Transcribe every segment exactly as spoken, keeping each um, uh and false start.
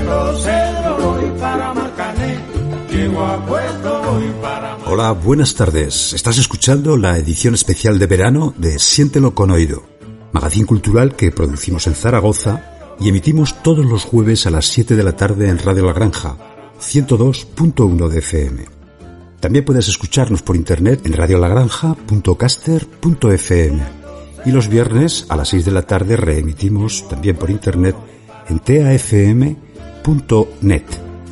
Hola, buenas tardes. Estás escuchando la edición especial de verano de Siéntelo con Oído, magazín cultural que producimos en Zaragoza y emitimos todos los jueves a las siete de la tarde en Radio La Granja, ciento dos punto uno de F M. También puedes escucharnos por internet en radiolagranja punto caster punto f m y los viernes a las seis de la tarde reemitimos también por internet en t a f m punto net.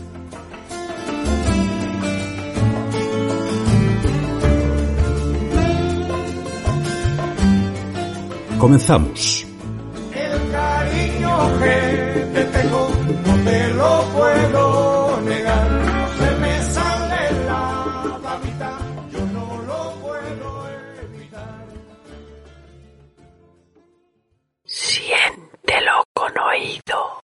Comenzamos. El cariño que te tengo no te lo puedo negar, no se me sale la babita, yo no lo puedo evitar. Siéntelo con oído.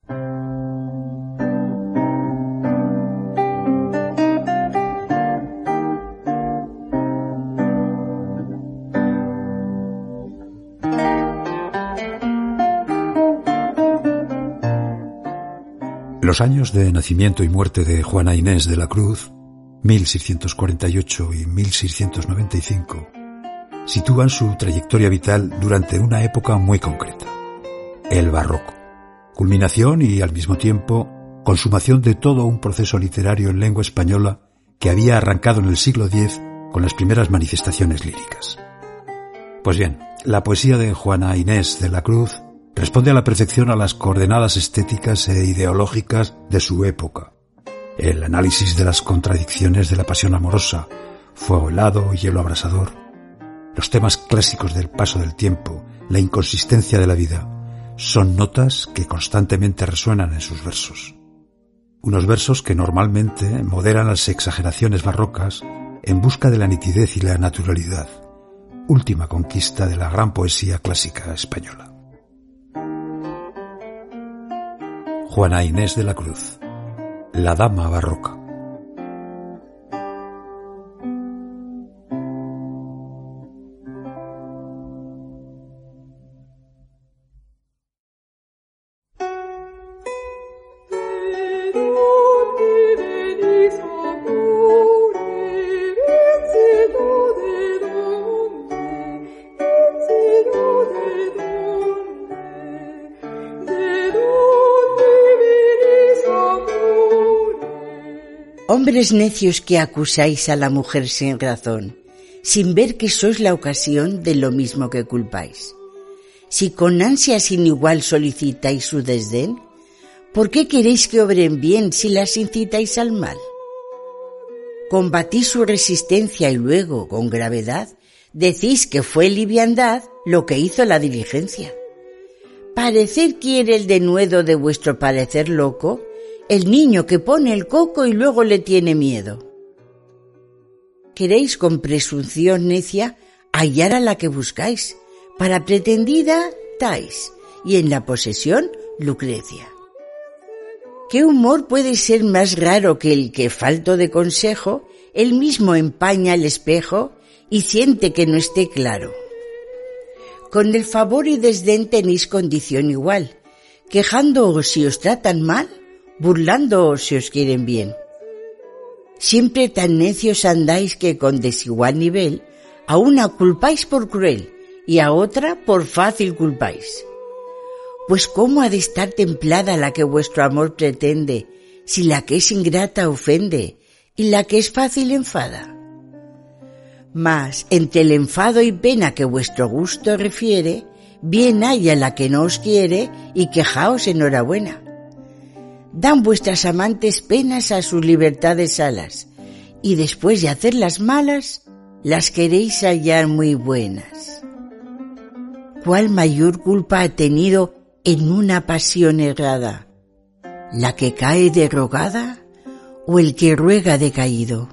Los años de nacimiento y muerte de Juana Inés de la Cruz, mil seiscientos cuarenta y ocho y mil seiscientos noventa y cinco, sitúan su trayectoria vital durante una época muy concreta, el Barroco, culminación y al mismo tiempo consumación de todo un proceso literario en lengua española que había arrancado en el siglo diez con las primeras manifestaciones líricas. Pues bien, la poesía de Juana Inés de la Cruz responde a la perfección a las coordenadas estéticas e ideológicas de su época. El análisis de las contradicciones de la pasión amorosa, fuego helado, hielo abrasador, los temas clásicos del paso del tiempo, la inconsistencia de la vida, son notas que constantemente resuenan en sus versos. Unos versos que normalmente moderan las exageraciones barrocas en busca de la nitidez y la naturalidad, última conquista de la gran poesía clásica española. Juana Inés de la Cruz, la dama barroca. Hombres necios que acusáis a la mujer sin razón, sin ver que sois la ocasión de lo mismo que culpáis. Si con ansia sin igual solicitáis su desdén, ¿por qué queréis que obren bien si las incitáis al mal? Combatís su resistencia y luego, con gravedad, decís que fue liviandad lo que hizo la diligencia. Parecer quiere el denuedo de vuestro parecer loco, el niño que pone el coco y luego le tiene miedo. Queréis con presunción necia hallar a la que buscáis, para pretendida Tais, y en la posesión Lucrecia. ¿Qué humor puede ser más raro que el que, falto de consejo, él mismo empaña el espejo y siente que no esté claro? Con el favor y desdén tenéis condición igual, quejándoos si os tratan mal, burlándoos si os quieren bien. Siempre tan necios andáis que con desigual nivel a una culpáis por cruel y a otra por fácil culpáis. Pues ¿cómo ha de estar templada la que vuestro amor pretende, si la que es ingrata ofende y la que es fácil enfada? Mas entre el enfado y pena que vuestro gusto refiere, bien haya la que no os quiere y quejaos enhorabuena. Dan vuestras amantes penas a sus libertades alas, y después de hacerlas malas, las queréis hallar muy buenas. ¿Cuál mayor culpa ha tenido en una pasión errada? ¿La que cae derrogada o el que ruega decaído?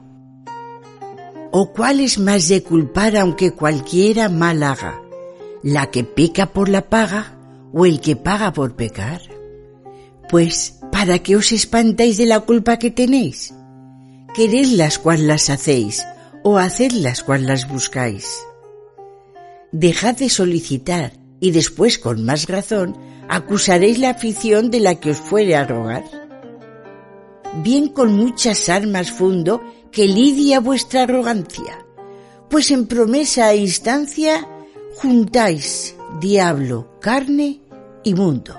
¿O cuál es más de culpar aunque cualquiera mal haga? ¿La que peca por la paga o el que paga por pecar? Pues, ¿para qué os espantáis de la culpa que tenéis? Queredlas cual las hacéis, o hacedlas cual las buscáis. Dejad de solicitar, y después con más razón acusaréis la afición de la que os fuere a rogar. bien con muchas armas fundo que lidia vuestra arrogancia, pues en promesa e instancia juntáis diablo, carne y mundo.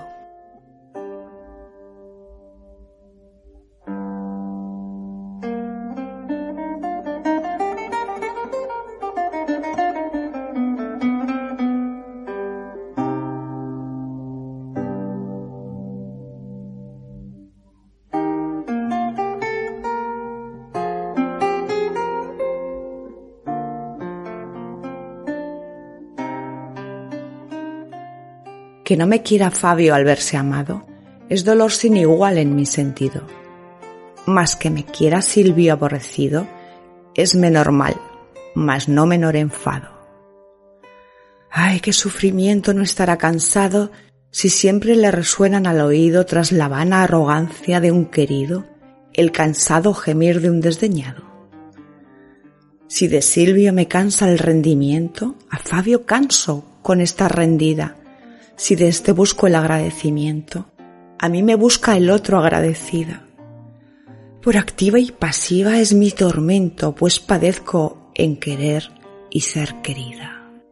Que no me quiera Fabio al verse amado es dolor sin igual en mi sentido. Mas que me quiera Silvio aborrecido es menor mal, mas no menor enfado. Ay, qué sufrimiento no estará cansado si siempre le resuenan al oído tras la vana arrogancia de un querido el cansado gemir de un desdeñado. Si de Silvio me cansa el rendimiento, a Fabio canso con esta rendida. Si de este busco el agradecimiento, a mí me busca el otro agradecida. Por activa y pasiva es mi tormento, pues padezco en querer y ser querida.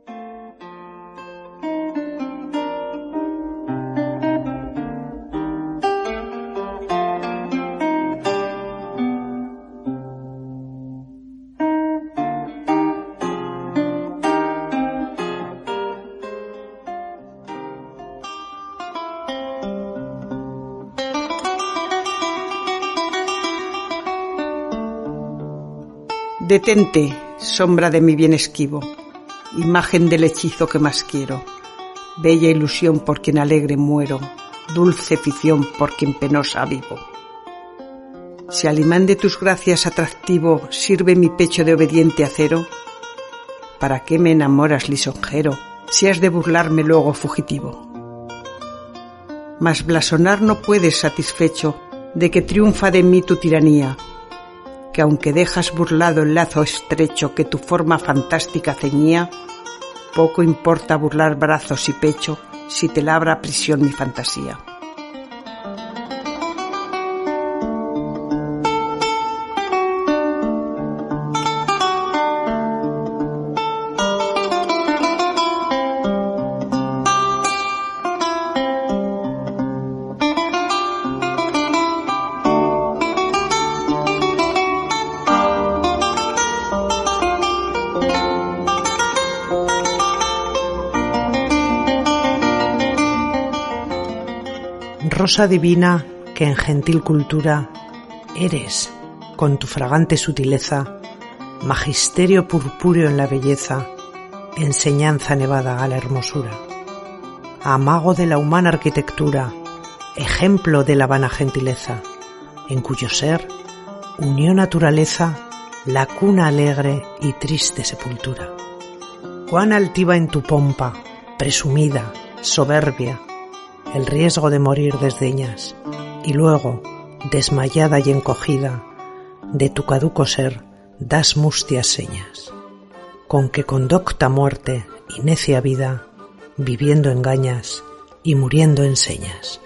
Detente, sombra de mi bien esquivo, imagen del hechizo que más quiero, bella ilusión por quien alegre muero, dulce ficción por quien penosa vivo. Si al imán de tus gracias atractivo sirve mi pecho de obediente acero, ¿para qué me enamoras lisonjero si has de burlarme luego fugitivo? Mas blasonar no puedes satisfecho de que triunfa de mí tu tiranía, que aunque dejas burlado el lazo estrecho que tu forma fantástica ceñía, poco importa burlar brazos y pecho si te labra prisión mi fantasía. Rosa divina que en gentil cultura eres, con tu fragante sutileza, magisterio purpúreo en la belleza, enseñanza nevada a la hermosura, amago de la humana arquitectura, ejemplo de la vana gentileza, en cuyo ser unió naturaleza la cuna alegre y triste sepultura. Cuán altiva en tu pompa, presumida, soberbia, el riesgo de morir desdeñas, y luego, desmayada y encogida, de tu caduco ser das mustias señas, con que con docta muerte y necia vida, viviendo engañas y muriendo enseñas.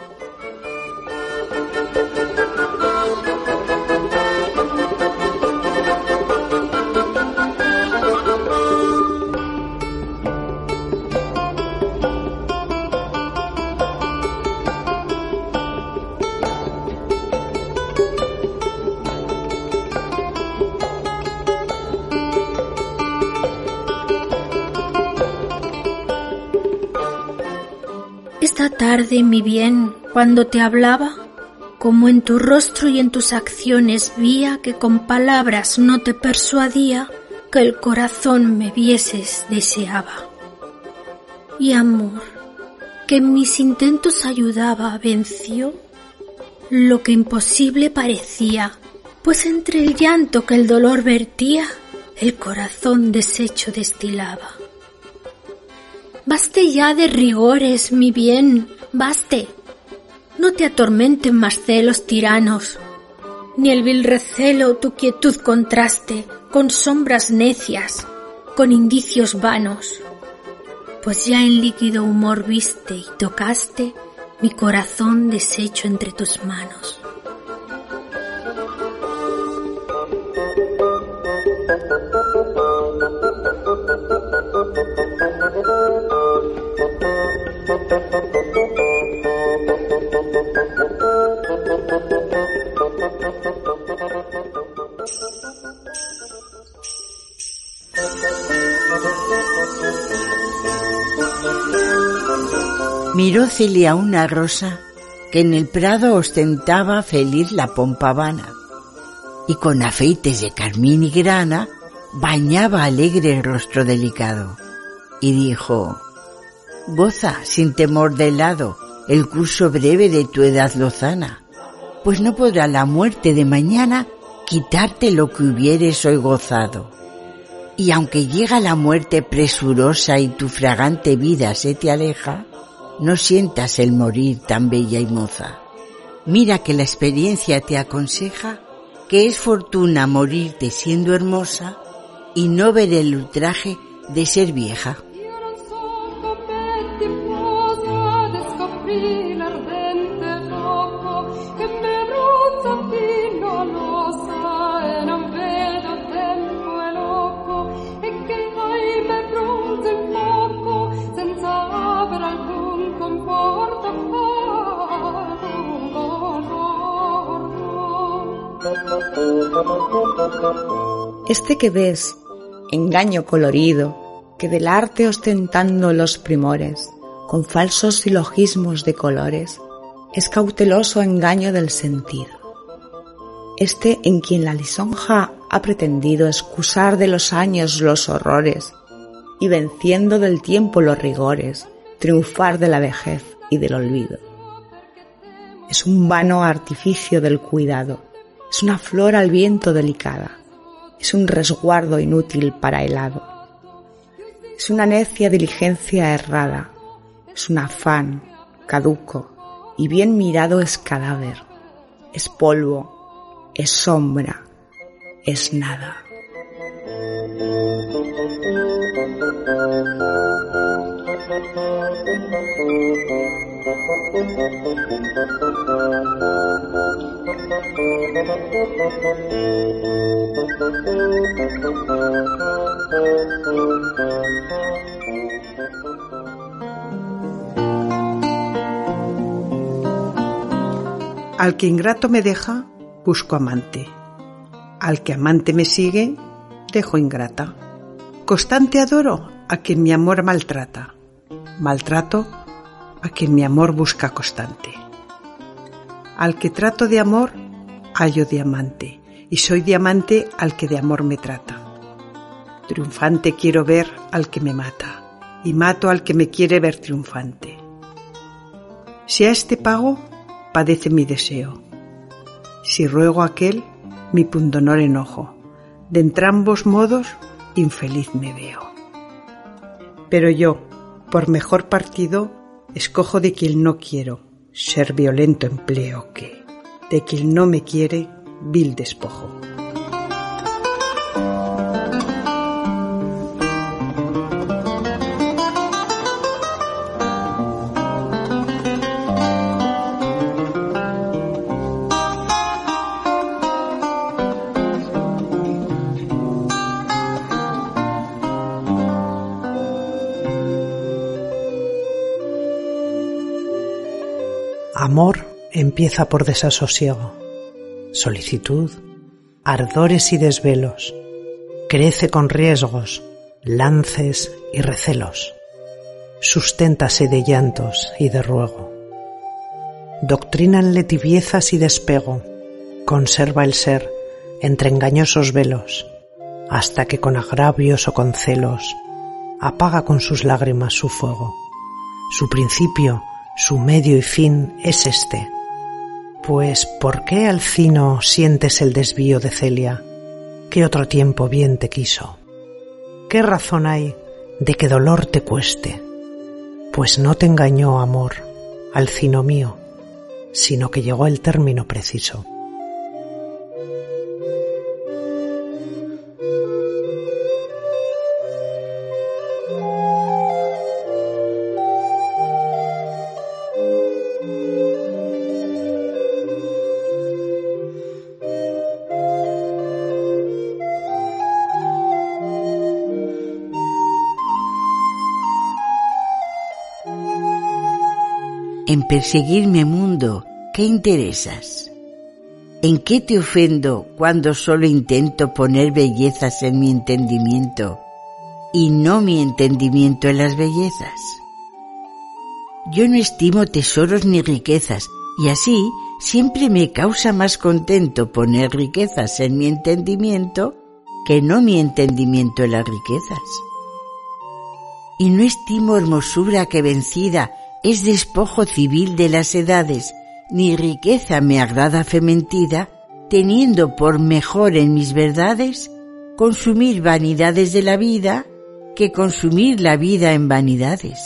Esta tarde, mi bien, cuando te hablaba, como en tu rostro y en tus acciones vía que con palabras no te persuadía, que el corazón me vieses deseaba. Y amor, que en mis intentos ayudaba, venció lo que imposible parecía, pues entre el llanto que el dolor vertía, el corazón deshecho destilaba. Baste ya de rigores, mi bien, baste. No te atormenten más celos tiranos, ni el vil recelo tu quietud contraste con sombras necias, con indicios vanos. Pues ya en líquido humor viste y tocaste mi corazón deshecho entre tus manos. Miró Celia una rosa que en el prado ostentaba feliz la pompa vana, y con afeites de carmín y grana bañaba alegre el rostro delicado, y dijo: goza sin temor de helado el curso breve de tu edad lozana, pues no podrá la muerte de mañana quitarte lo que hubieres hoy gozado. Y aunque llega la muerte presurosa y tu fragante vida se te aleja, no sientas el morir tan bella y moza. Mira que la experiencia te aconseja que es fortuna morirte siendo hermosa y no ver el ultraje de ser vieja. Este que ves, engaño colorido, que del arte ostentando los primores, con falsos silogismos de colores, es cauteloso engaño del sentido. Este en quien la lisonja ha pretendido excusar de los años los horrores, y venciendo del tiempo los rigores, triunfar de la vejez y del olvido. Es un vano artificio del cuidado, es una flor al viento delicada, es un resguardo inútil para el hado, es una necia diligencia errada, es un afán caduco y bien mirado es cadáver, es polvo, es sombra, es nada. Al que ingrato me deja, busco amante. Al que amante me sigue, dejo ingrata. Constante adoro a quien mi amor maltrata. Maltrato a quien mi amor busca constante. Al que trato de amor, hallo diamante, y soy diamante al que de amor me trata. Triunfante quiero ver al que me mata, y mato al que me quiere ver triunfante. Si a este pago, padece mi deseo. Si ruego a aquel, mi pundonor enojo. De entrambos modos, infeliz me veo. Pero yo, por mejor partido, escojo de quien no quiero, ser violento empleo que, de quien no me quiere, vil despojo. Amor empieza por desasosiego, solicitud, ardores y desvelos, crece con riesgos, lances y recelos, susténtase de llantos y de ruego. Doctrínanle tibiezas y despego, conserva el ser entre engañosos velos, hasta que con agravios o con celos apaga con sus lágrimas su fuego. Su principio, su medio y fin es este. Pues, ¿por qué, Alcino, sientes el desvío de Celia, que otro tiempo bien te quiso? ¿Qué razón hay de que dolor te cueste? Pues no te engañó amor, Alcino mío, sino que llegó el término preciso. En perseguirme, mundo, ¿qué interesas? ¿En qué te ofendo cuando solo intento poner bellezas en mi entendimiento y no mi entendimiento en las bellezas? Yo no estimo tesoros ni riquezas, y así siempre me causa más contento poner riquezas en mi entendimiento que no mi entendimiento en las riquezas. Y no estimo hermosura que vencida es despojo civil de las edades, ni riqueza me agrada fementida, teniendo por mejor en mis verdades consumir vanidades de la vida que consumir la vida en vanidades.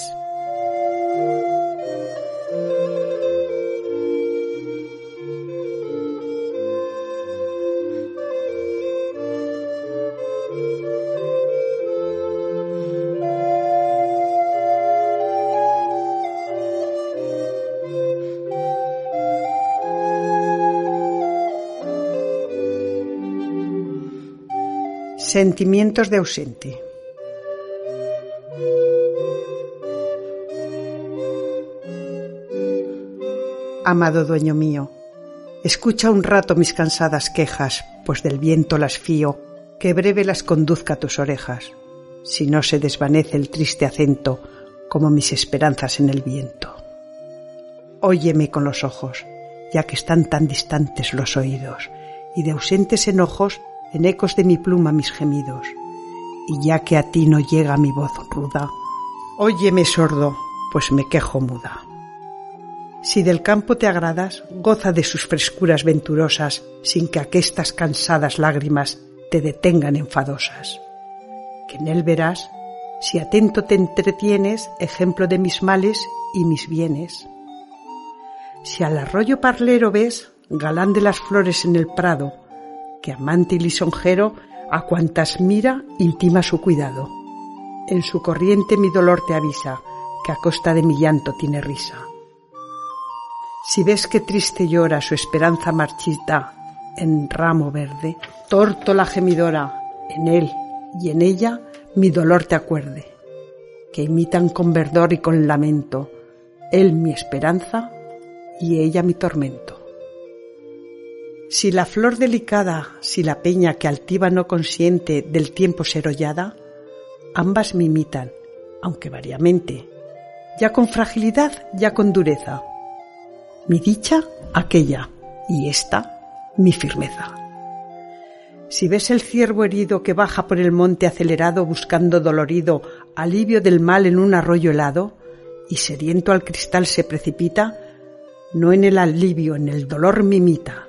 Sentimientos de ausente. Amado dueño mío, escucha un rato mis cansadas quejas, pues del viento las fío, que breve las conduzca a tus orejas, si no se desvanece el triste acento, como mis esperanzas en el viento. Óyeme con los ojos, ya que están tan distantes los oídos, y de ausentes enojos en ecos de mi pluma mis gemidos, y ya que a ti no llega mi voz ruda, óyeme sordo, pues me quejo muda. Si del campo te agradas, goza de sus frescuras venturosas, sin que aquestas cansadas lágrimas te detengan enfadosas. Que en él verás, si atento te entretienes, ejemplo de mis males y mis bienes. Si al arroyo parlero ves, galán de las flores en el prado, que amante y lisonjero a cuantas mira intima su cuidado. En su corriente mi dolor te avisa, que a costa de mi llanto tiene risa. Si ves que triste llora su esperanza marchita en ramo verde, tórtola gemidora, en él y en ella mi dolor te acuerde, que imitan con verdor y con lamento, él mi esperanza y ella mi tormento. Si la flor delicada, si la peña que altiva no consiente del tiempo ser hollada, ambas me imitan, aunque variamente, ya con fragilidad, ya con dureza. Mi dicha, aquella, y esta, mi firmeza. Si ves el ciervo herido que baja por el monte acelerado buscando dolorido alivio del mal en un arroyo helado, y sediento al cristal se precipita, no en el alivio, en el dolor me imita.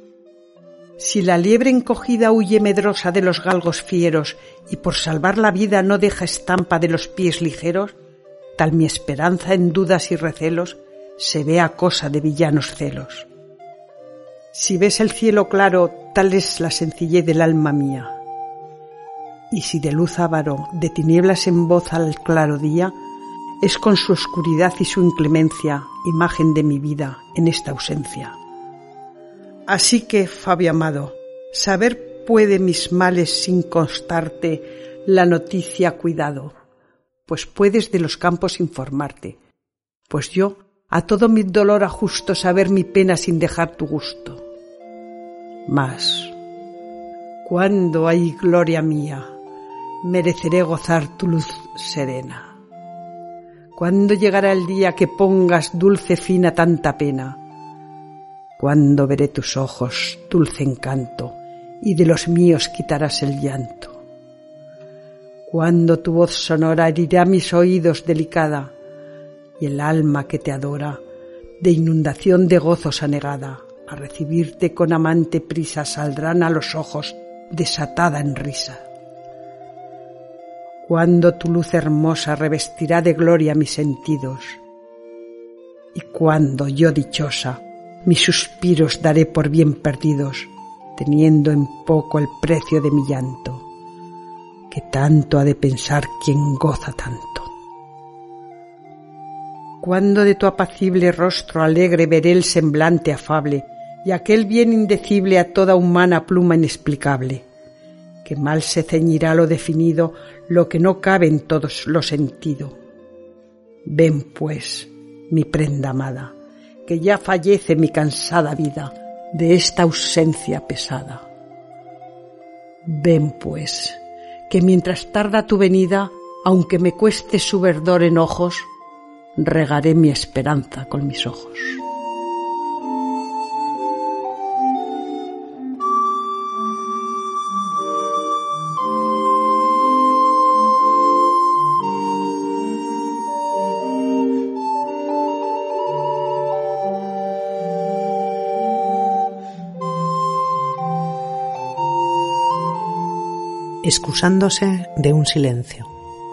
Si la liebre encogida huye medrosa de los galgos fieros y por salvar la vida no deja estampa de los pies ligeros, tal mi esperanza en dudas y recelos se vea cosa de villanos celos. Si ves el cielo claro, tal es la sencillez del alma mía. Y si de luz avaro, de tinieblas en voz al claro día, es con su oscuridad y su inclemencia imagen de mi vida en esta ausencia. Así que, Fabio amado, saber puede mis males sin constarte la noticia cuidado, pues puedes de los campos informarte, pues yo a todo mi dolor ajusto saber mi pena sin dejar tu gusto. Mas, ¿cuándo hay gloria mía? Mereceré gozar tu luz serena. ¿Cuándo llegará el día que pongas dulce fin a tanta pena? ¿Cuándo veré tus ojos, dulce encanto, y de los míos quitarás el llanto? ¿Cuándo tu voz sonora herirá mis oídos delicada, y el alma que te adora, de inundación de gozos anegada, a recibirte con amante prisa saldrán a los ojos desatada en risa? ¿Cuándo tu luz hermosa revestirá de gloria mis sentidos? Y cuando yo dichosa, mis suspiros daré por bien perdidos, teniendo en poco el precio de mi llanto, que tanto ha de pensar quien goza tanto. Cuando de tu apacible rostro alegre veré el semblante afable, y aquel bien indecible a toda humana pluma inexplicable, que mal se ceñirá lo definido, lo que no cabe en todos lo sentido. Ven pues, mi prenda amada, que ya fallece mi cansada vida de esta ausencia pesada. Ven pues, que mientras tarda tu venida, aunque me cueste su verdor en ojos, regaré mi esperanza con mis ojos. Excusándose de un silencio.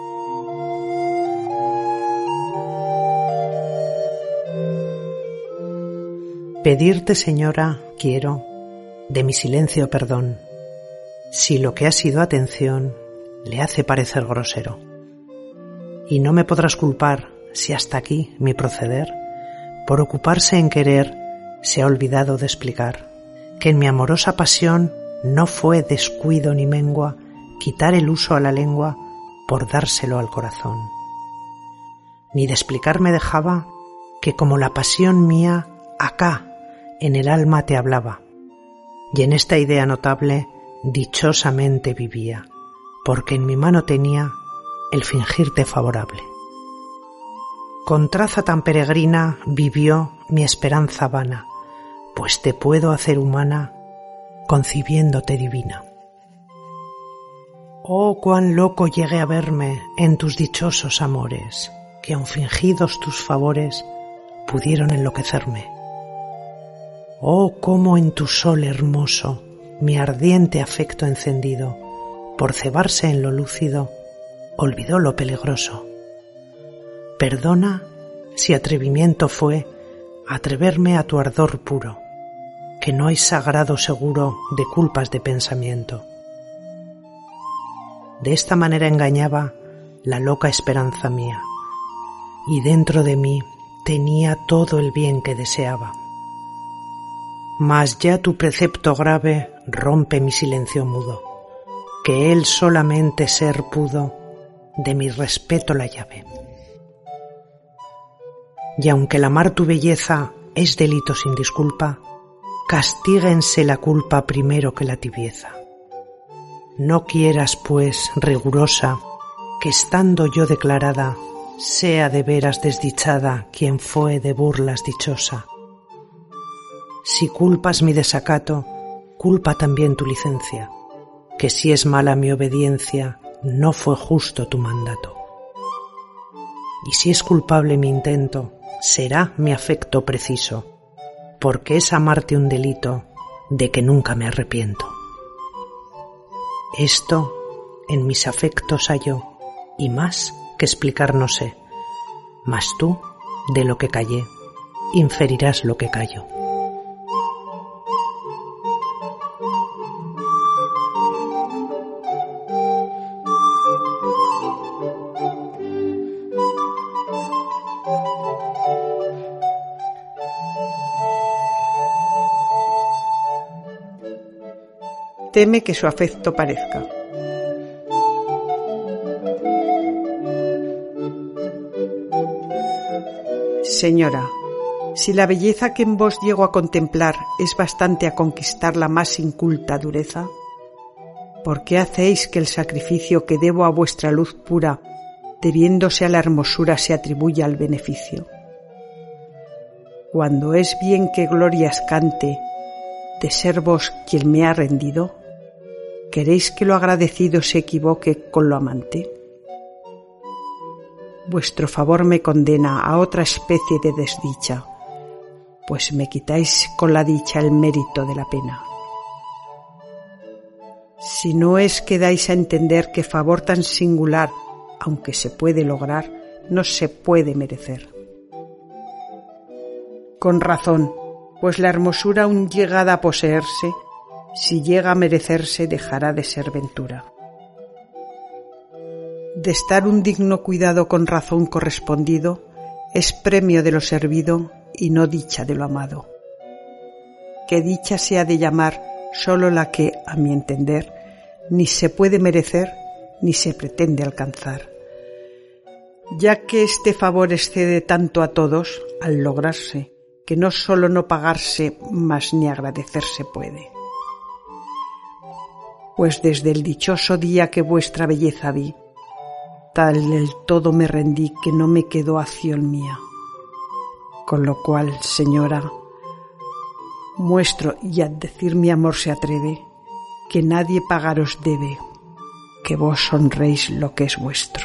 Pedirte, señora, quiero, de mi silencio perdón, si lo que ha sido atención le hace parecer grosero. Y no me podrás culpar si hasta aquí mi proceder, por ocuparse en querer, se ha olvidado de explicar que en mi amorosa pasión no fue descuido ni mengua quitar el uso a la lengua por dárselo al corazón. Ni de explicar me dejaba que como la pasión mía acá en el alma te hablaba, y en esta idea notable dichosamente vivía, porque en mi mano tenía el fingirte favorable. Con traza tan peregrina vivió mi esperanza vana, pues te puedo hacer humana concibiéndote divina. Oh, cuán loco llegué a verme en tus dichosos amores, que aun fingidos tus favores pudieron enloquecerme. Oh, cómo en tu sol hermoso mi ardiente afecto encendido, por cebarse en lo lúcido, olvidó lo peligroso. Perdona si atrevimiento fue atreverme a tu ardor puro, que no hay sagrado seguro de culpas de pensamiento. De esta manera engañaba la loca esperanza mía, y dentro de mí tenía todo el bien que deseaba. Mas ya tu precepto grave rompe mi silencio mudo, que él solamente ser pudo de mi respeto la llave. Y aunque el amar tu belleza es delito sin disculpa, castíguense la culpa primero que la tibieza. No quieras, pues, rigurosa, que estando yo declarada, sea de veras desdichada quien fue de burlas dichosa. Si culpas mi desacato, culpa también tu licencia, que si es mala mi obediencia, no fue justo tu mandato. Y si es culpable mi intento, será mi afecto preciso, porque es amarte un delito de que nunca me arrepiento. Esto en mis afectos hallo, y más que explicar no sé, mas tú, de lo que callé, inferirás lo que callo. Teme que su afecto parezca. Señora, si la belleza que en vos llego a contemplar es bastante a conquistar la más inculta dureza, ¿por qué hacéis que el sacrificio que debo a vuestra luz pura, debiéndose a la hermosura, se atribuya al beneficio? Cuando es bien que glorias cante de ser vos quien me ha rendido, ¿queréis que lo agradecido se equivoque con lo amante? Vuestro favor me condena a otra especie de desdicha, pues me quitáis con la dicha el mérito de la pena. Si no es que dais a entender que favor tan singular, aunque se puede lograr, no se puede merecer. Con razón, pues la hermosura aun llegada a poseerse, si llega a merecerse, dejará de ser ventura. De estar un digno cuidado con razón correspondido, es premio de lo servido y no dicha de lo amado. Que dicha se ha de llamar sólo la que, a mi entender, ni se puede merecer ni se pretende alcanzar. ya que este favor excede tanto a todos al lograrse, que no solo no pagarse, mas ni agradecerse puede. Pues desde el dichoso día que vuestra belleza vi, tal del todo me rendí que no me quedó acción mía. Con lo cual, señora, muestro y a decir mi amor se atreve, que nadie pagaros debe, que vos honréis lo que es vuestro.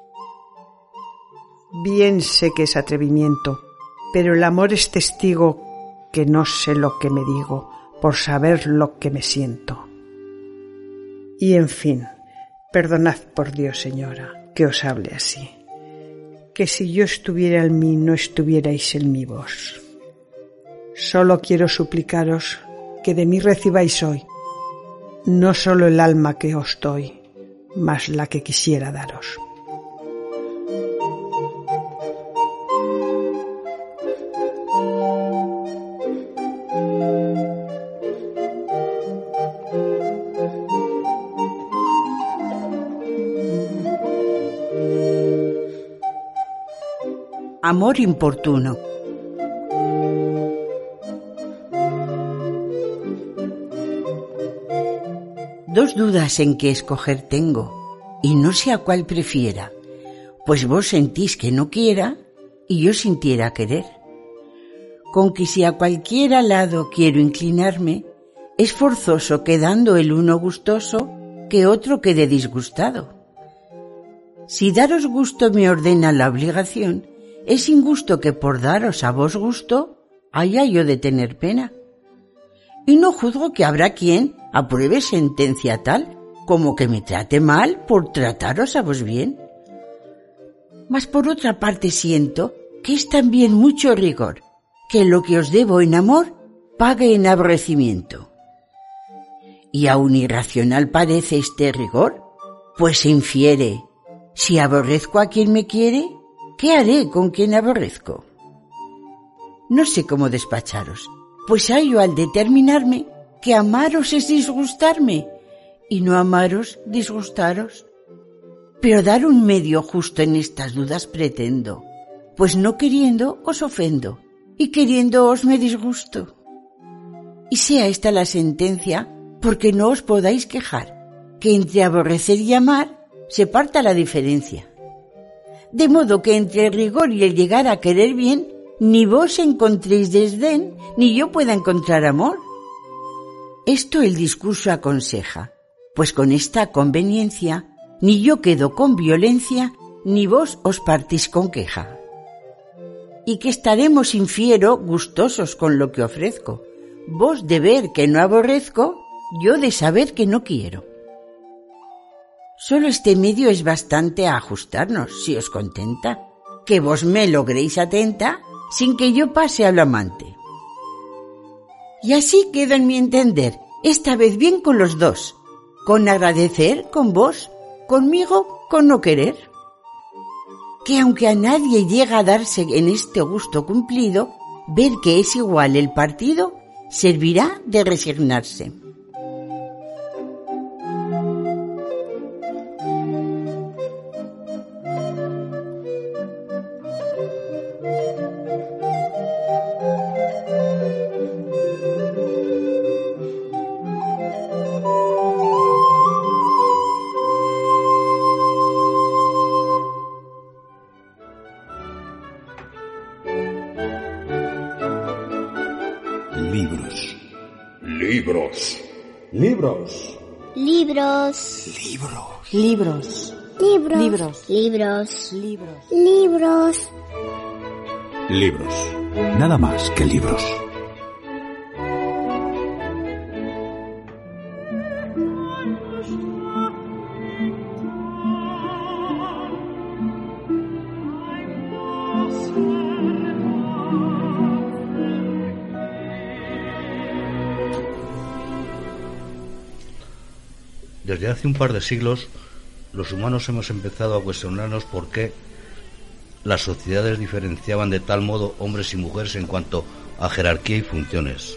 Bien sé que es atrevimiento, pero el amor es testigo que no sé lo que me digo, por saber lo que me siento. Y en fin, perdonad por Dios, señora, que os hable así, que si yo estuviera en mí, no estuvierais en mí vos. Solo quiero suplicaros que de mí recibáis hoy, no solo el alma que os doy, mas la que quisiera daros. Amor importuno. Dos dudas en qué escoger tengo, y no sé a cuál prefiera, pues vos sentís que no quiera, y yo sintiera querer. Con que si a cualquiera lado quiero inclinarme, es forzoso quedando el uno gustoso, que otro quede disgustado. Si daros gusto me ordena la obligación, es injusto que por daros a vos gusto haya yo de tener pena. Y no juzgo que habrá quien apruebe sentencia tal como que me trate mal por trataros a vos bien. Mas por otra parte siento que es también mucho rigor, que lo que os debo en amor pague en aborrecimiento. Y aun irracional parece este rigor, pues se infiere, si aborrezco a quien me quiere, ¿qué haré con quien aborrezco? No sé cómo despacharos, pues hallo al determinarme que amaros es disgustarme, y no amaros disgustaros. Pero dar un medio justo en estas dudas pretendo, pues no queriendo os ofendo, y queriendo os me disgusto. Y sea esta la sentencia, porque no os podáis quejar, que entre aborrecer y amar se parta la diferencia. De modo que entre el rigor y el llegar a querer bien, ni vos encontréis desdén, ni yo pueda encontrar amor. Esto el discurso aconseja, pues con esta conveniencia, ni yo quedo con violencia, ni vos os partís con queja. Y que estaremos infiero gustosos con lo que ofrezco, vos de ver que no aborrezco, yo de saber que no quiero. Solo este medio es bastante a ajustarnos, si os contenta, que vos me logréis atenta, sin que yo pase al amante. Y así quedo en mi entender, esta vez bien con los dos, con agradecer con vos, conmigo con no querer. Que aunque a nadie llega a darse en este gusto cumplido, ver que es igual el partido, servirá de resignarse. Libros. Libros. Libros. Libros. Libros. Libros. Libros. Libros. Libros. Libros. Libros. Nada más que libros. Desde hace un par de siglos, los humanos hemos empezado a cuestionarnos por qué las sociedades diferenciaban de tal modo hombres y mujeres en cuanto a jerarquía y funciones.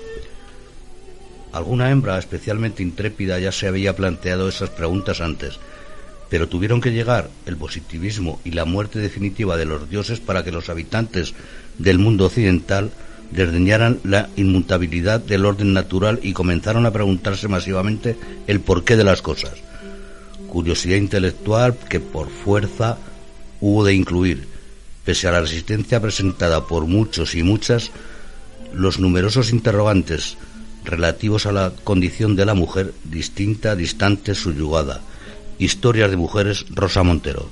Alguna hembra especialmente intrépida ya se había planteado esas preguntas antes, pero tuvieron que llegar el positivismo y la muerte definitiva de los dioses para que los habitantes del mundo occidental desdeñaran la inmutabilidad del orden natural y comenzaron a preguntarse masivamente el porqué de las cosas. Curiosidad intelectual que por fuerza hubo de incluir, pese a la resistencia presentada por muchos y muchas, los numerosos interrogantes relativos a la condición de la mujer distinta, distante, subyugada. Historias de mujeres, Rosa Montero.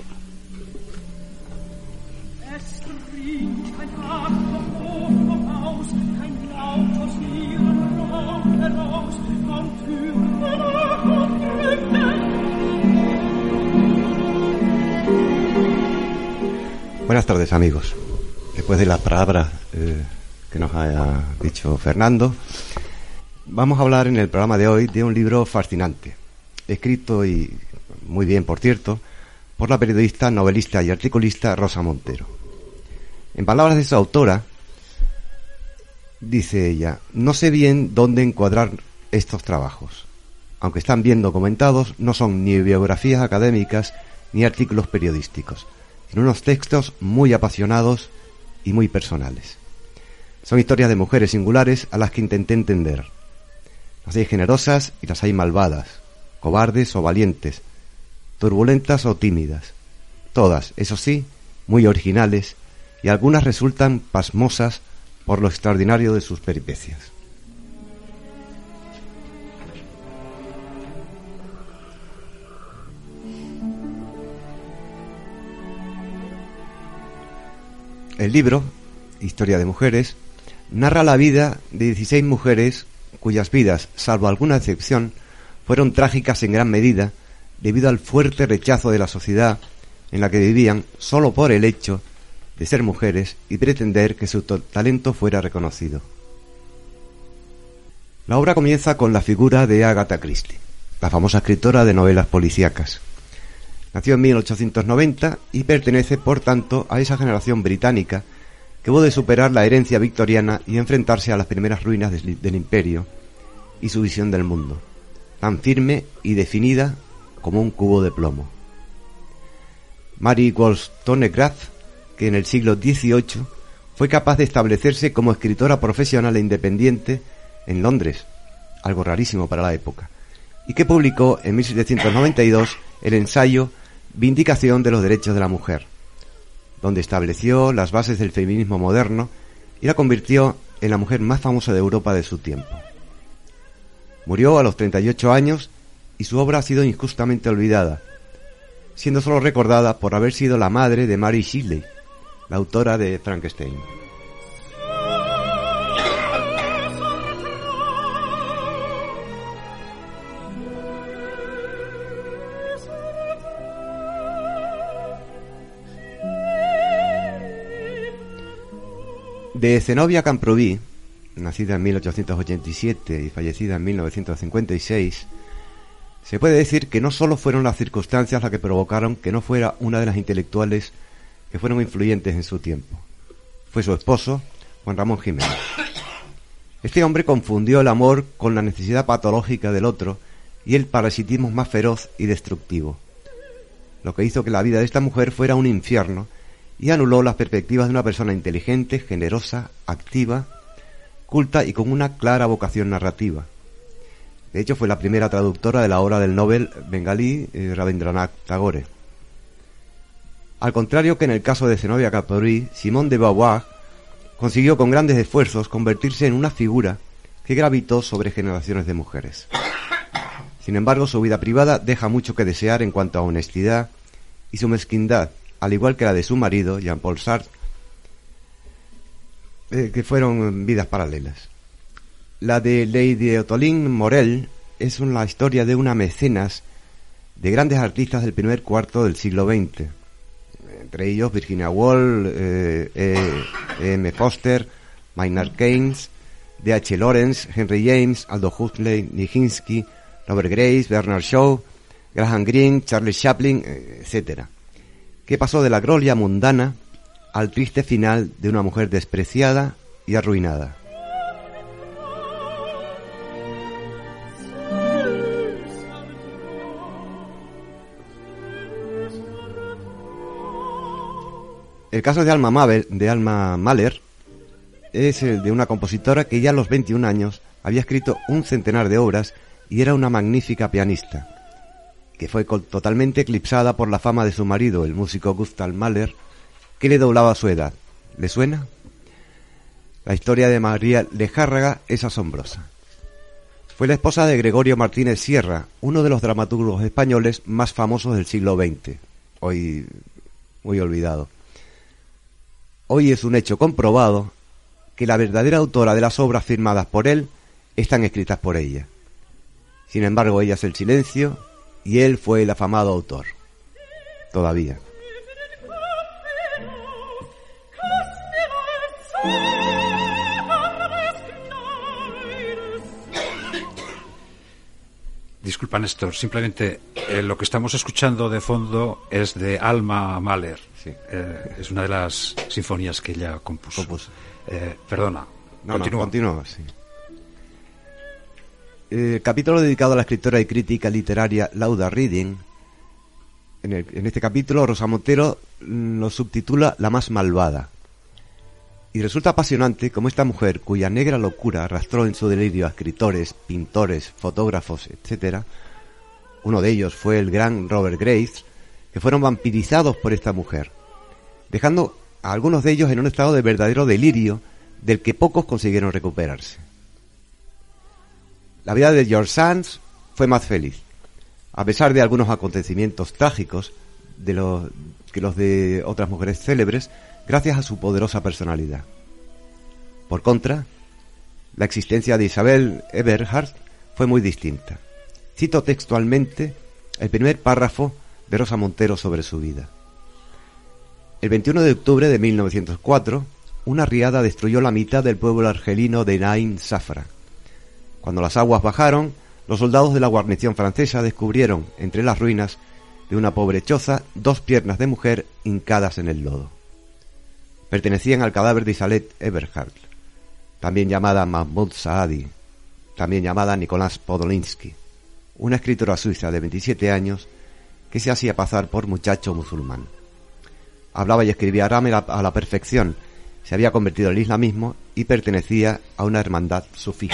Buenas tardes, amigos. Después de las palabras eh, que nos ha dicho Fernando, vamos a hablar en el programa de hoy de un libro fascinante, escrito y muy bien, por cierto, por la periodista, novelista y articulista Rosa Montero. En palabras de su autora, dice ella: no sé bien dónde encuadrar estos trabajos. Aunque están bien documentados, no son ni biografías académicas ni artículos periodísticos, sino unos textos muy apasionados y muy personales. Son historias de mujeres singulares a las que intenté entender. Las hay generosas y las hay malvadas, cobardes o valientes, turbulentas o tímidas. Todas, eso sí, muy originales, y algunas resultan pasmosas por lo extraordinario de sus peripecias. El libro, Historia de Mujeres, narra la vida de dieciséis mujeres cuyas vidas, salvo alguna excepción, fueron trágicas en gran medida debido al fuerte rechazo de la sociedad en la que vivían solo por el hecho de ser mujeres y pretender que su talento fuera reconocido. La obra comienza con la figura de Agatha Christie, la famosa escritora de novelas policíacas. Nació en mil ochocientos noventa y pertenece, por tanto, a esa generación británica que hubo de superar la herencia victoriana y enfrentarse a las primeras ruinas del, del imperio y su visión del mundo, tan firme y definida como un cubo de plomo. Mary Wollstonecraft, que en el siglo dieciocho fue capaz de establecerse como escritora profesional e independiente en Londres, algo rarísimo para la época, y que publicó en mil setecientos noventa y dos el ensayo Vindicación de los Derechos de la Mujer, donde estableció las bases del feminismo moderno y la convirtió en la mujer más famosa de Europa de su tiempo. Murió a los treinta y ocho años y su obra ha sido injustamente olvidada, siendo solo recordada por haber sido la madre de Mary Shelley, la autora de Frankenstein. De Zenobia Camprubí, nacida en mil ochocientos ochenta y siete y fallecida en mil novecientos cincuenta y seis, se puede decir que no solo fueron las circunstancias las que provocaron que no fuera una de las intelectuales que fueron influyentes en su tiempo. Fue su esposo, Juan Ramón Jiménez. Este hombre confundió el amor con la necesidad patológica del otro y el parasitismo más feroz y destructivo, lo que hizo que la vida de esta mujer fuera un infierno y anuló las perspectivas de una persona inteligente, generosa, activa, culta y con una clara vocación narrativa. De hecho, fue la primera traductora de la obra del Nobel bengalí eh, Rabindranath Tagore. Al contrario que en el caso de Zenobia Camprubí, Simone de Beauvoir consiguió con grandes esfuerzos convertirse en una figura que gravitó sobre generaciones de mujeres. Sin embargo, su vida privada deja mucho que desear en cuanto a honestidad y su mezquindad, al igual que la de su marido, Jean-Paul Sartre, eh, que fueron vidas paralelas. La de Lady Ottoline Morel es una historia de una mecenas de grandes artistas del primer cuarto del siglo veinte, entre ellos Virginia Woolf, eh, eh, E M Foster, Maynard Keynes, D H Lawrence, Henry James, Aldous Huxley, Nijinsky, Robert Grace, Bernard Shaw, Graham Greene, Charles Chaplin, etcétera, que pasó de la gloria mundana al triste final de una mujer despreciada y arruinada. El caso de Alma Mahler, de Alma Mahler es el de una compositora que ya a los veintiún años había escrito un centenar de obras y era una magnífica pianista, que fue totalmente eclipsada por la fama de su marido, el músico Gustav Mahler, que le doblaba su edad. ¿Le suena? La historia de María Lejárraga es asombrosa. Fue la esposa de Gregorio Martínez Sierra, uno de los dramaturgos españoles más famosos del siglo veinte, hoy muy olvidado. Hoy es un hecho comprobado que la verdadera autora de las obras firmadas por él están escritas por ella. Sin embargo, ella es el silencio y él fue el afamado autor. Todavía. Disculpa, Néstor, simplemente eh, lo que estamos escuchando de fondo es de Alma Mahler. Sí. Eh, es una de las sinfonías que ella compuso. compuso. Eh, perdona, no, continúa. No, continúa, sí. El capítulo dedicado a la escritora y crítica literaria Lauda Reading. En, el, en este capítulo, Rosa Montero lo subtitula La más malvada. Y resulta apasionante cómo esta mujer, cuya negra locura arrastró en su delirio a escritores, pintores, fotógrafos, etcétera, uno de ellos fue el gran Robert Graves, que fueron vampirizados por esta mujer, dejando a algunos de ellos en un estado de verdadero delirio del que pocos consiguieron recuperarse. La vida de George Sand fue más feliz, a pesar de algunos acontecimientos trágicos de los, que los de otras mujeres célebres, gracias a su poderosa personalidad. Por contra, la existencia de Isabel Eberhardt fue muy distinta. Cito textualmente el primer párrafo de Rosa Montero sobre su vida. El veintiuno de octubre de mil novecientos cuatro, una riada destruyó la mitad del pueblo argelino de Nain Safra. Cuando las aguas bajaron, los soldados de la guarnición francesa descubrieron entre las ruinas de una pobre choza dos piernas de mujer hincadas en el lodo. Pertenecían al cadáver de Isabel Eberhardt, también llamada Mahmoud Saadi, también llamada Nicolás Podolinsky, una escritora suiza de veintisiete años que se hacía pasar por muchacho musulmán. Hablaba y escribía árabe a la perfección, se había convertido al islamismo y pertenecía a una hermandad sufí.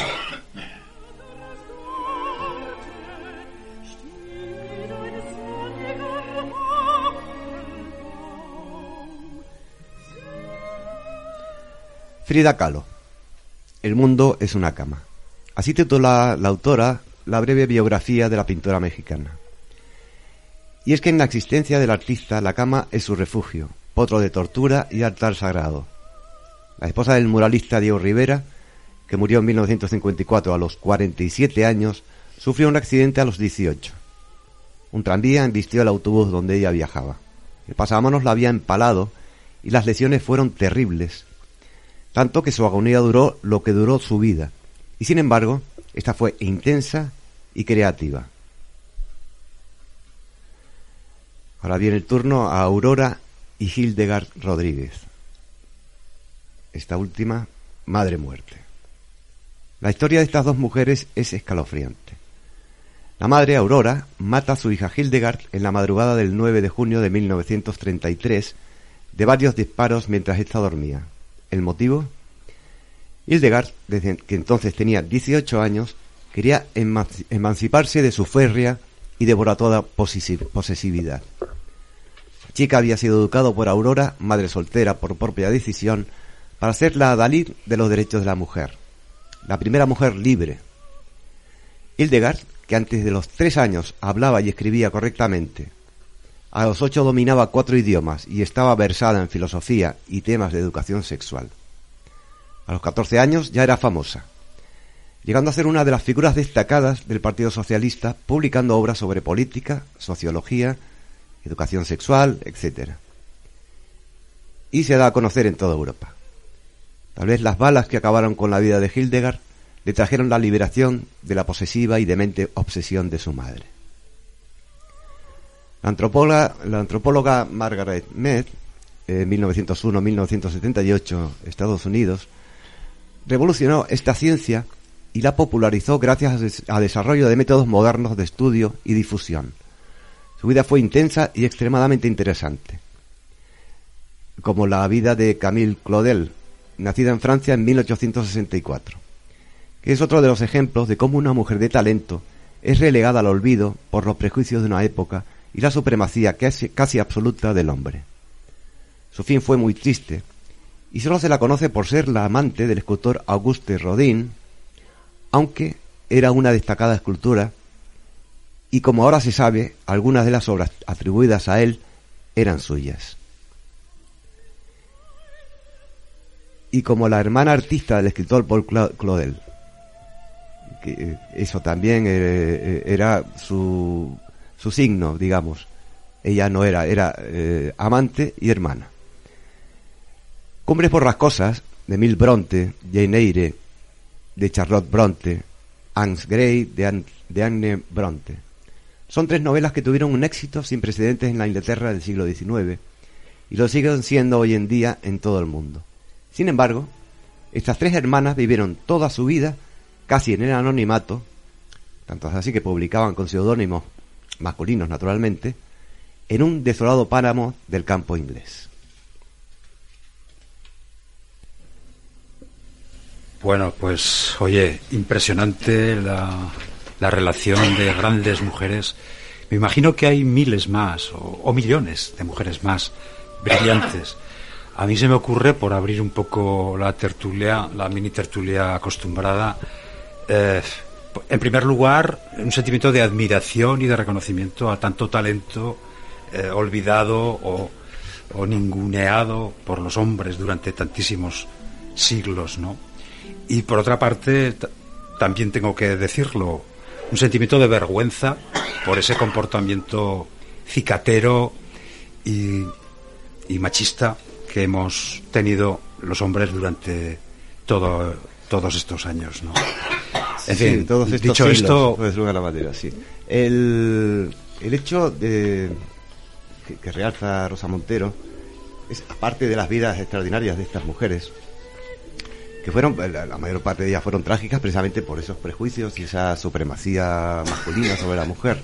Frida Kahlo. El mundo es una cama. Así titula la autora la breve biografía de la pintora mexicana. Y es que en la existencia del artista la cama es su refugio, potro de tortura y altar sagrado. La esposa del muralista Diego Rivera, que murió en mil novecientos cincuenta y cuatro a los cuarenta y siete años, sufrió un accidente a los dieciocho. Un tranvía embistió el autobús donde ella viajaba. El pasamanos la había empalado y las lesiones fueron terribles, tanto que su agonía duró lo que duró su vida, y sin embargo, esta fue intensa y creativa. Ahora viene el turno a Aurora y Hildegard Rodríguez. Esta última, madre muerte. La historia de estas dos mujeres es escalofriante. La madre, Aurora, mata a su hija Hildegard en la madrugada del nueve de junio de mil novecientos treinta y tres de varios disparos mientras ésta dormía. ¿El motivo? Hildegard, desde que entonces tenía dieciocho años, quería emanciparse de su férrea y devoradora posesividad. La chica había sido educada por Aurora, madre soltera por propia decisión, para ser la adalid de los derechos de la mujer, la primera mujer libre. Hildegard, que antes de los tres años hablaba y escribía correctamente, a los ocho dominaba cuatro idiomas y estaba versada en filosofía y temas de educación sexual. A los catorce años ya era famosa, llegando a ser una de las figuras destacadas del Partido Socialista, publicando obras sobre política, sociología, educación sexual, etcétera. Y se da a conocer en toda Europa. Tal vez las balas que acabaron con la vida de Hildegard le trajeron la liberación de la posesiva y demente obsesión de su madre. La antropóloga, la antropóloga Margaret Mead, en mil novecientos uno a mil novecientos setenta y ocho, Estados Unidos, revolucionó esta ciencia y la popularizó gracias al desarrollo de métodos modernos de estudio y difusión. Su vida fue intensa y extremadamente interesante. como la vida de Camille Claudel, nacida en Francia en mil ochocientos sesenta y cuatro, que es otro de los ejemplos de cómo una mujer de talento es relegada al olvido por los prejuicios de una época y la supremacía casi, casi absoluta del hombre. Su fin fue muy triste, y solo se la conoce por ser la amante del escultor Auguste Rodin, aunque era una destacada escultora, y como ahora se sabe, algunas de las obras atribuidas a él eran suyas. Y como la hermana artista del escritor Paul Claudel, que eso también eh, era su, su signo, digamos. Ella no era, era eh, amante y hermana. Cumbres borrascosas, de Emile Bronte, Jane Eyre, de Charlotte Bronte, Anne Grey, de, Anne, de Anne Bronte. Son tres novelas que tuvieron un éxito sin precedentes en la Inglaterra del siglo diecinueve y lo siguen siendo hoy en día en todo el mundo. Sin embargo, estas tres hermanas vivieron toda su vida casi en el anonimato, tanto es así que publicaban con seudónimos masculinos naturalmente, en un desolado páramo del campo inglés. Bueno, pues oye, impresionante la, la relación de grandes mujeres. Me imagino que hay miles más o, o millones de mujeres más brillantes. A mí se me ocurre, por abrir un poco la tertulia, la mini tertulia acostumbrada, eh, en primer lugar, un sentimiento de admiración y de reconocimiento a tanto talento eh, olvidado o, o ninguneado por los hombres durante tantísimos siglos, ¿no? Y por otra parte, t- también tengo que decirlo, un sentimiento de vergüenza por ese comportamiento cicatero y, y machista que hemos tenido los hombres durante todo, todos estos años, ¿no? En sí, fin, todos estos dicho siglos, esto, pues, la materia, sí. El, el hecho de que, que realza Rosa Montero es, aparte de las vidas extraordinarias de estas mujeres, que fueron, la, la mayor parte de ellas fueron trágicas precisamente por esos prejuicios y esa supremacía masculina sobre la mujer,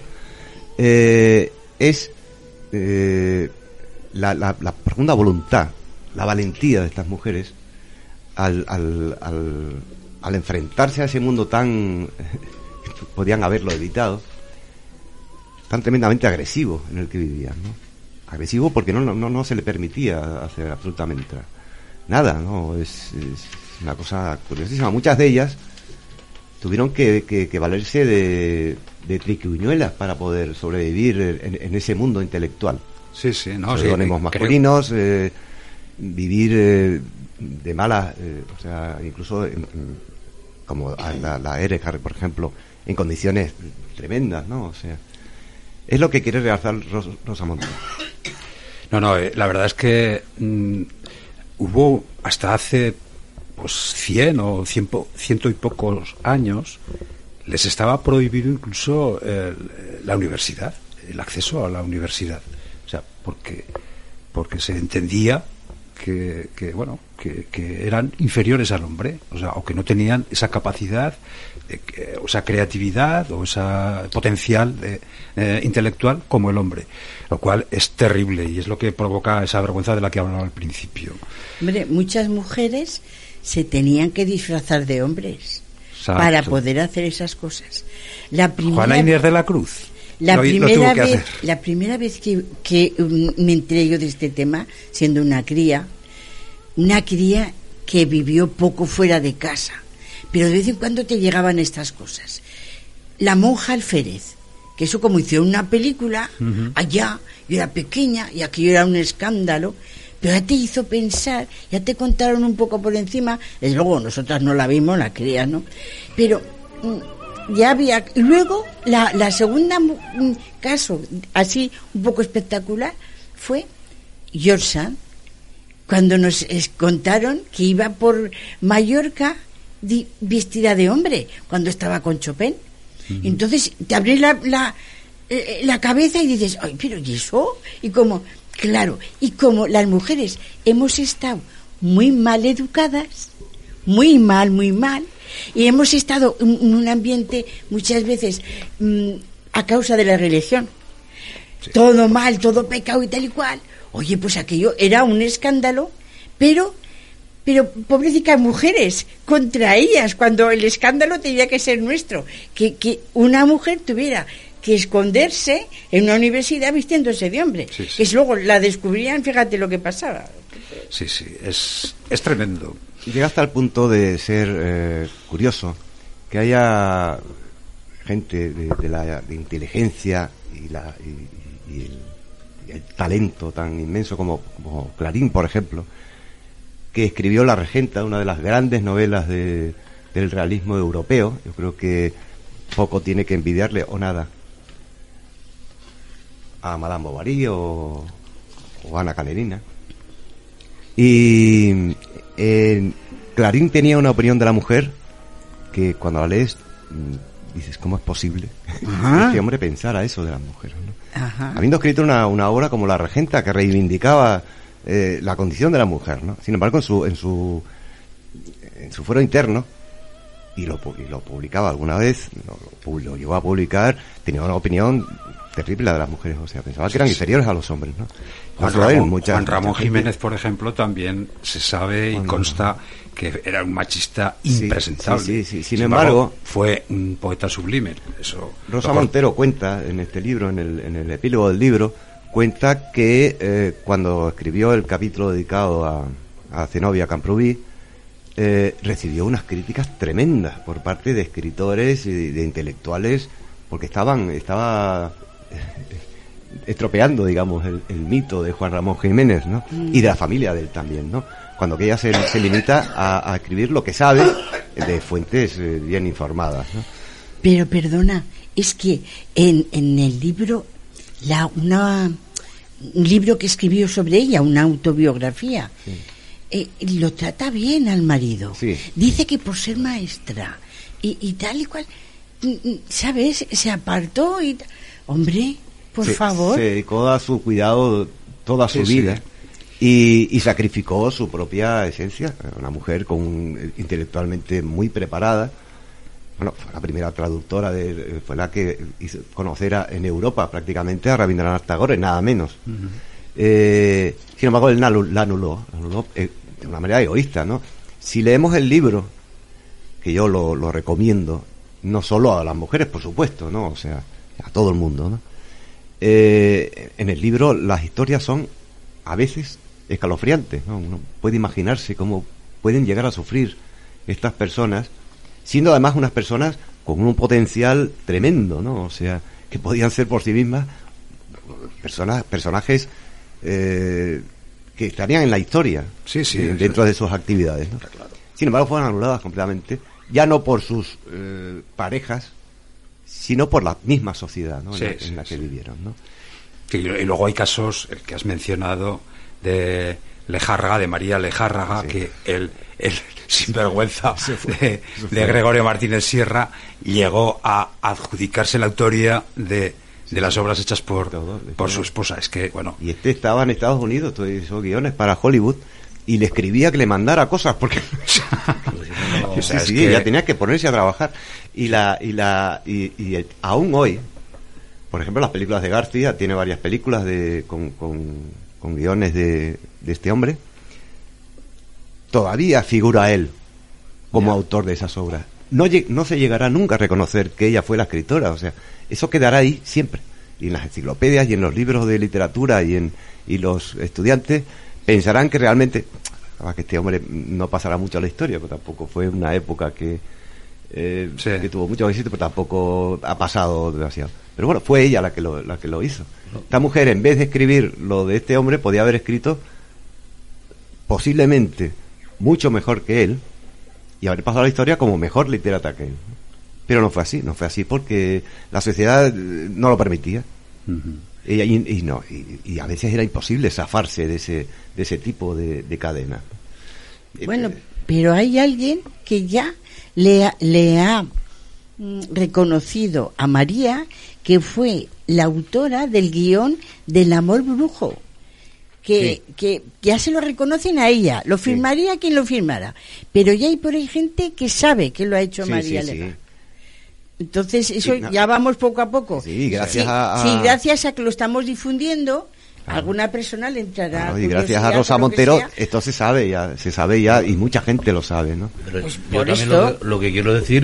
eh, es eh, la, la, la profunda voluntad, la valentía de estas mujeres al, al, al, al enfrentarse a ese mundo tan podían haberlo evitado, tan tremendamente agresivo en el que vivían, ¿no? Agresivo porque no, no, no se le permitía hacer absolutamente nada, ¿no? Es, es una cosa curiosísima. Muchas de ellas tuvieron que, que, que valerse de, de triquiñuelas para poder sobrevivir en, en ese mundo intelectual. Sí, sí, no, seudónimos sí, masculinos, creo... eh, vivir eh, de malas, eh, o sea, incluso en, en, como la, la Erejar, por ejemplo, en condiciones tremendas, ¿no? O sea, es lo que quiere realzar Ros, Rosa Montero. No, no, eh, la verdad es que mm, hubo hasta hace pues cien o ciento, ciento y pocos años les estaba prohibido incluso eh, la universidad, el acceso a la universidad, o sea, porque porque se entendía que, que bueno que, que eran inferiores al hombre, o sea, o que no tenían esa capacidad, de, que, o esa creatividad o esa potencial de, eh, intelectual como el hombre, lo cual es terrible y es lo que provoca esa vergüenza de la que hablaba al principio. Hombre, muchas mujeres se tenían que disfrazar de hombres. Exacto. Para poder hacer esas cosas. La primera, Juana Inés de la Cruz. La, lo, primera, lo vez, la primera vez que, que me enteré yo de este tema, siendo una cría, una cría que vivió poco fuera de casa, pero de vez en cuando te llegaban estas cosas. La monja alférez, que eso como hicieron una película, uh-huh. allá, yo era pequeña y aquello era un escándalo, pero ya te hizo pensar, ya te contaron un poco por encima, desde luego nosotras no la vimos, la cría, ¿no? Pero ya había. Luego, la, la segunda caso, así un poco espectacular, fue George Sand, cuando nos contaron que iba por Mallorca di, vestida de hombre, cuando estaba con Chopin. Uh-huh. Entonces te abres la, la, la cabeza y dices, ay, pero ¿y eso? Y como, claro, y como las mujeres hemos estado muy mal educadas, muy mal, muy mal, y hemos estado en un ambiente muchas veces mmm, a causa de la religión, sí. todo mal, todo pecado y tal y cual, Oye, pues aquello era un escándalo, pero, pero pobrecicas mujeres, contra ellas, cuando el escándalo tenía que ser nuestro, que, que una mujer tuviera que esconderse en una universidad vistiéndose de hombre, sí, sí. que si luego la descubrían, fíjate lo que pasaba. Sí, sí, es, es tremendo. Llega hasta el punto de ser eh, curioso que haya gente de, de la de inteligencia y, la, y, y, el, y el talento tan inmenso como, como Clarín, por ejemplo, que escribió La Regenta, una de las grandes novelas de, del realismo europeo. Yo creo que poco tiene que envidiarle, o nada, a Madame Bovary o, o Ana Karenina. Y eh, Clarín tenía una opinión de la mujer que cuando la lees dices, ¿cómo es posible que este hombre pensara eso de las mujeres, ¿no? Ajá. Habiendo escrito una, una obra como La Regenta que reivindicaba eh, la condición de la mujer, ¿no? Sin embargo, en su en su en su fuero interno, y lo, y lo publicaba alguna vez, lo, lo llegó a publicar, tenía una opinión terrible la de las mujeres, o sea, pensaba que eran inferiores a los hombres, ¿no? Juan Ramón, Ramón, mucha, Juan Ramón mucha Jiménez, por ejemplo, también se sabe y consta que era un machista sí, impresentable. Sí, sí, sí. Sin, Sin embargo, embargo, fue un poeta sublime. Eso Rosa Montero cuenta en este libro, en el, en el epílogo del libro, cuenta que eh, cuando escribió el capítulo dedicado a, a Zenobia Camprubí, eh, recibió unas críticas tremendas por parte de escritores y de, de intelectuales, porque estaban estaba estropeando, digamos, el, el mito de Juan Ramón Jiménez, ¿no? Mm. Y de la familia de él también, ¿no? Cuando que ella se, se limita a, a escribir lo que sabe de fuentes eh, bien informadas, ¿no? Pero perdona, es que en, en el libro, la, una, un libro que escribió sobre ella, una autobiografía, sí. eh, lo trata bien al marido. Sí. Dice que por ser maestra y, y tal y cual, ¿sabes? Se apartó y... Hombre, por se, favor. Se dedicó a su cuidado toda su sí, vida. Sí. Y, y sacrificó su propia esencia. Una mujer con intelectualmente muy preparada. Bueno, fue la primera traductora, de, fue la que hizo conocer a, en Europa prácticamente a Rabindranath Tagore, nada menos. Uh-huh. Eh, sin embargo, él la anuló, la anuló eh, de una manera egoísta, ¿no? Si leemos el libro, que yo lo, lo recomiendo, no solo a las mujeres, por supuesto, ¿no? O sea, a todo el mundo, ¿no? Eh, en el libro las historias son a veces escalofriantes, ¿no? Uno puede imaginarse cómo pueden llegar a sufrir estas personas, siendo además unas personas con un potencial tremendo, ¿no? O sea, que podían ser por sí mismas personas, personajes eh, que estarían en la historia, sí, sí, eh, dentro sí. de sus actividades, ¿no? Claro. Sin embargo, fueron anuladas completamente, ya no por sus eh, parejas, sino por la misma sociedad, ¿no? Sí, en la, sí, en la que sí. vivieron, ¿no? Sí, y luego hay casos, el que has mencionado, de Lejárraga, de María Lejárraga, sí. que el, el sinvergüenza fue, de, de Gregorio Martínez Sierra llegó a adjudicarse la autoría de, de las obras hechas por, todo, por su esposa. Es que, bueno... Y este estaba en Estados Unidos, hizo guiones para Hollywood, y le escribía que le mandara cosas, porque... o sea, sí, sí, que... ya tenía que ponerse a trabajar. Y la y la y, y el, aún hoy, por ejemplo, las películas de García, tiene varias películas de con, con, con guiones de, de este hombre, todavía figura él como yeah. autor de esas obras. No, no se llegará nunca a reconocer que ella fue la escritora, o sea, eso quedará ahí siempre. Y en las enciclopedias y en los libros de literatura y en y los estudiantes pensarán que realmente que este hombre no pasará mucho a la historia, pero tampoco fue una época que Eh, sí. que tuvo mucho éxito, pero tampoco ha pasado demasiado. Pero bueno, fue ella la que lo, la que lo hizo. Esta mujer, en vez de escribir lo de este hombre, podía haber escrito posiblemente mucho mejor que él y haber pasado a la historia como mejor literata que él. Pero no fue así, no fue así porque la sociedad no lo permitía. Uh-huh. y, y, y no y, y a veces era imposible zafarse de ese de ese tipo de, de cadena. Bueno, eh, pero hay alguien que ya le ha, le ha reconocido a María que fue la autora del guión del Amor Brujo, que, sí. que ya se lo reconocen a ella, lo firmaría sí. quien lo firmara, pero ya hay por ahí gente que sabe que lo ha hecho sí, María sí, Lega. Sí. Entonces eso sí, no. ya vamos poco a poco. Sí, gracias sí, a, a... sí, gracias a que lo estamos difundiendo, Alguna persona le entrará. Claro, y gracias a Rosa Montero esto se sabe ya, se sabe ya y mucha gente lo sabe, ¿no? Pero pues yo también lo, lo que quiero decir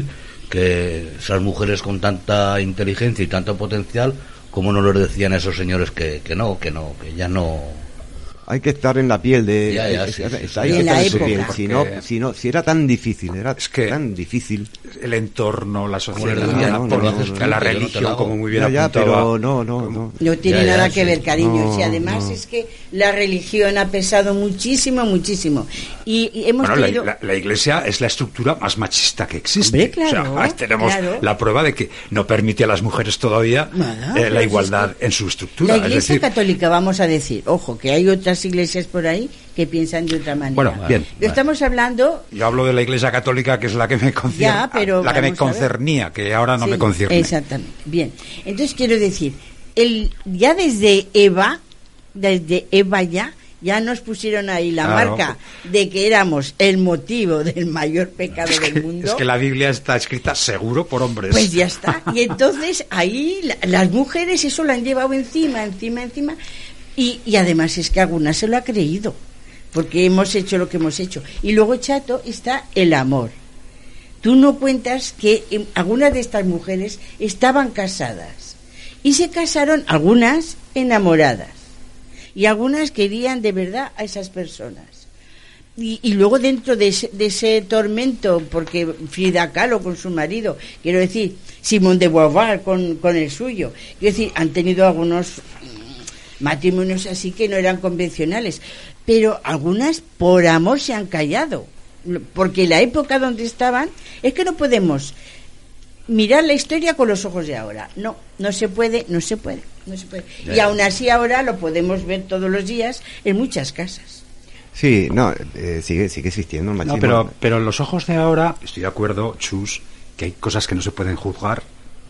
que esas mujeres con tanta inteligencia y tanto potencial, ¿cómo no les decían a esos señores que, que no, que no, que ya no? Hay que estar en la piel de, ya, ya, es, sí, es, sí, es, sí, hay sí, que estar en su época, piel. Si no, si no, si era tan difícil, era es que tan difícil. El entorno, la sociedad, No, no, no, la, no, no, la no, religión, no, no, como muy bien ya, ya, apuntaba. pero no, no, no. No tiene ya, nada ya, que sí. ver, cariño. No, y además no. es que la religión ha pesado muchísimo, muchísimo. Y, y hemos Bueno, tenido... la, la, la Iglesia es la estructura más machista que existe. Hombre, claro, o sea, ahí tenemos claro. la prueba de que no permite a las mujeres todavía Nada, eh, la pero igualdad es que en su estructura. La Iglesia es decir, Católica, vamos a decir, ojo, que hay otras iglesias por ahí que piensan de otra manera. Bueno, bien. Lo estamos hablando... yo hablo de la Iglesia Católica, que es la que me concierne, Ya, pero la que me vamos a ver. concernía, que ahora no Sí, me concierne. Exactamente. Bien. Entonces quiero decir, el ya desde Eva, desde Eva ya, ya nos pusieron ahí la Claro. marca de que éramos el motivo del mayor pecado Es que, del mundo. es que la Biblia está escrita seguro por hombres. Pues ya está. Y entonces ahí la- las mujeres eso lo han llevado encima, encima, encima. Y, y además es que alguna se lo ha creído, porque hemos hecho lo que hemos hecho. Y luego, Chato, está el amor. Tú no cuentas que eh, algunas de estas mujeres estaban casadas y se casaron, algunas enamoradas, y algunas querían de verdad a esas personas. Y, y luego dentro de ese, de ese tormento, porque Frida Kahlo con su marido, quiero decir, Simone de Beauvoir con, con el suyo, quiero decir, han tenido algunos mm, matrimonios así que no eran convencionales, pero algunas por amor se han callado, porque la época donde estaban, es que no podemos mirar la historia con los ojos de ahora, no, no se puede, no se puede, no se puede. Ya, Y ya. aún así ahora lo podemos ver todos los días en muchas casas. Sí, no, eh, sigue, sigue existiendo el machismo. No, pero, pero en los ojos de ahora, estoy de acuerdo, Chus, que hay cosas que no se pueden juzgar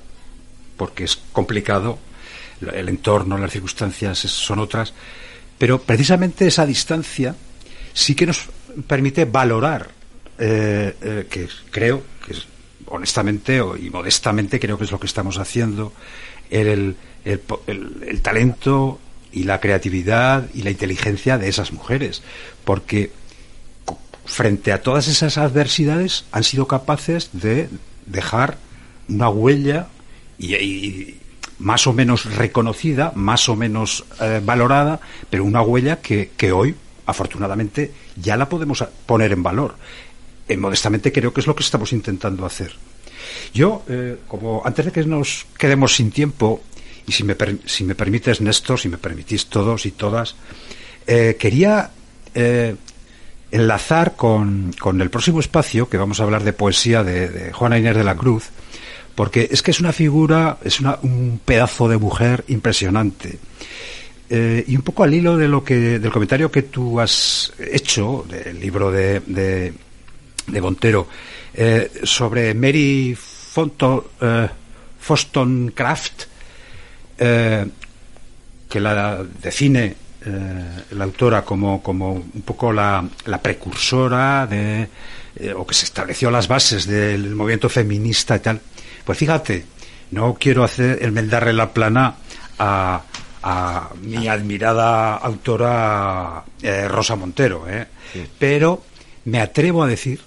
porque es complicado, el entorno, las circunstancias es- son otras, pero precisamente esa distancia sí que nos permite valorar, eh, eh, que creo que es, honestamente o- y modestamente creo que es lo que estamos haciendo, el, el, po- el- el talento y la creatividad y la inteligencia de esas mujeres, porque co- frente a todas esas adversidades han sido capaces de dejar una huella y, y más o menos reconocida, más o menos eh, valorada, pero una huella que, que hoy, afortunadamente, ya la podemos a- poner en valor. Eh, modestamente creo que es lo que estamos intentando hacer. Yo, eh, como antes de que nos quedemos sin tiempo, y si me, per- si me permites, Néstor, si me permitís todos y todas, eh, quería eh, enlazar con, con el próximo espacio, que vamos a hablar de poesía de, de Juana Inés de la Cruz, porque es que es una figura, es una, un pedazo de mujer impresionante. Eh, y un poco al hilo de lo que, del comentario que tú has hecho del libro de, de, de Montero, eh, sobre Mary Fonto, eh, Wollstonecraft, eh, que la define eh, la autora como, como un poco la, la precursora de, eh, o que se estableció las bases del movimiento feminista y tal. Pues fíjate, no quiero hacer enmendarle la plana a, a mi admirada autora eh, Rosa Montero, ¿eh? Sí. Pero me atrevo a decir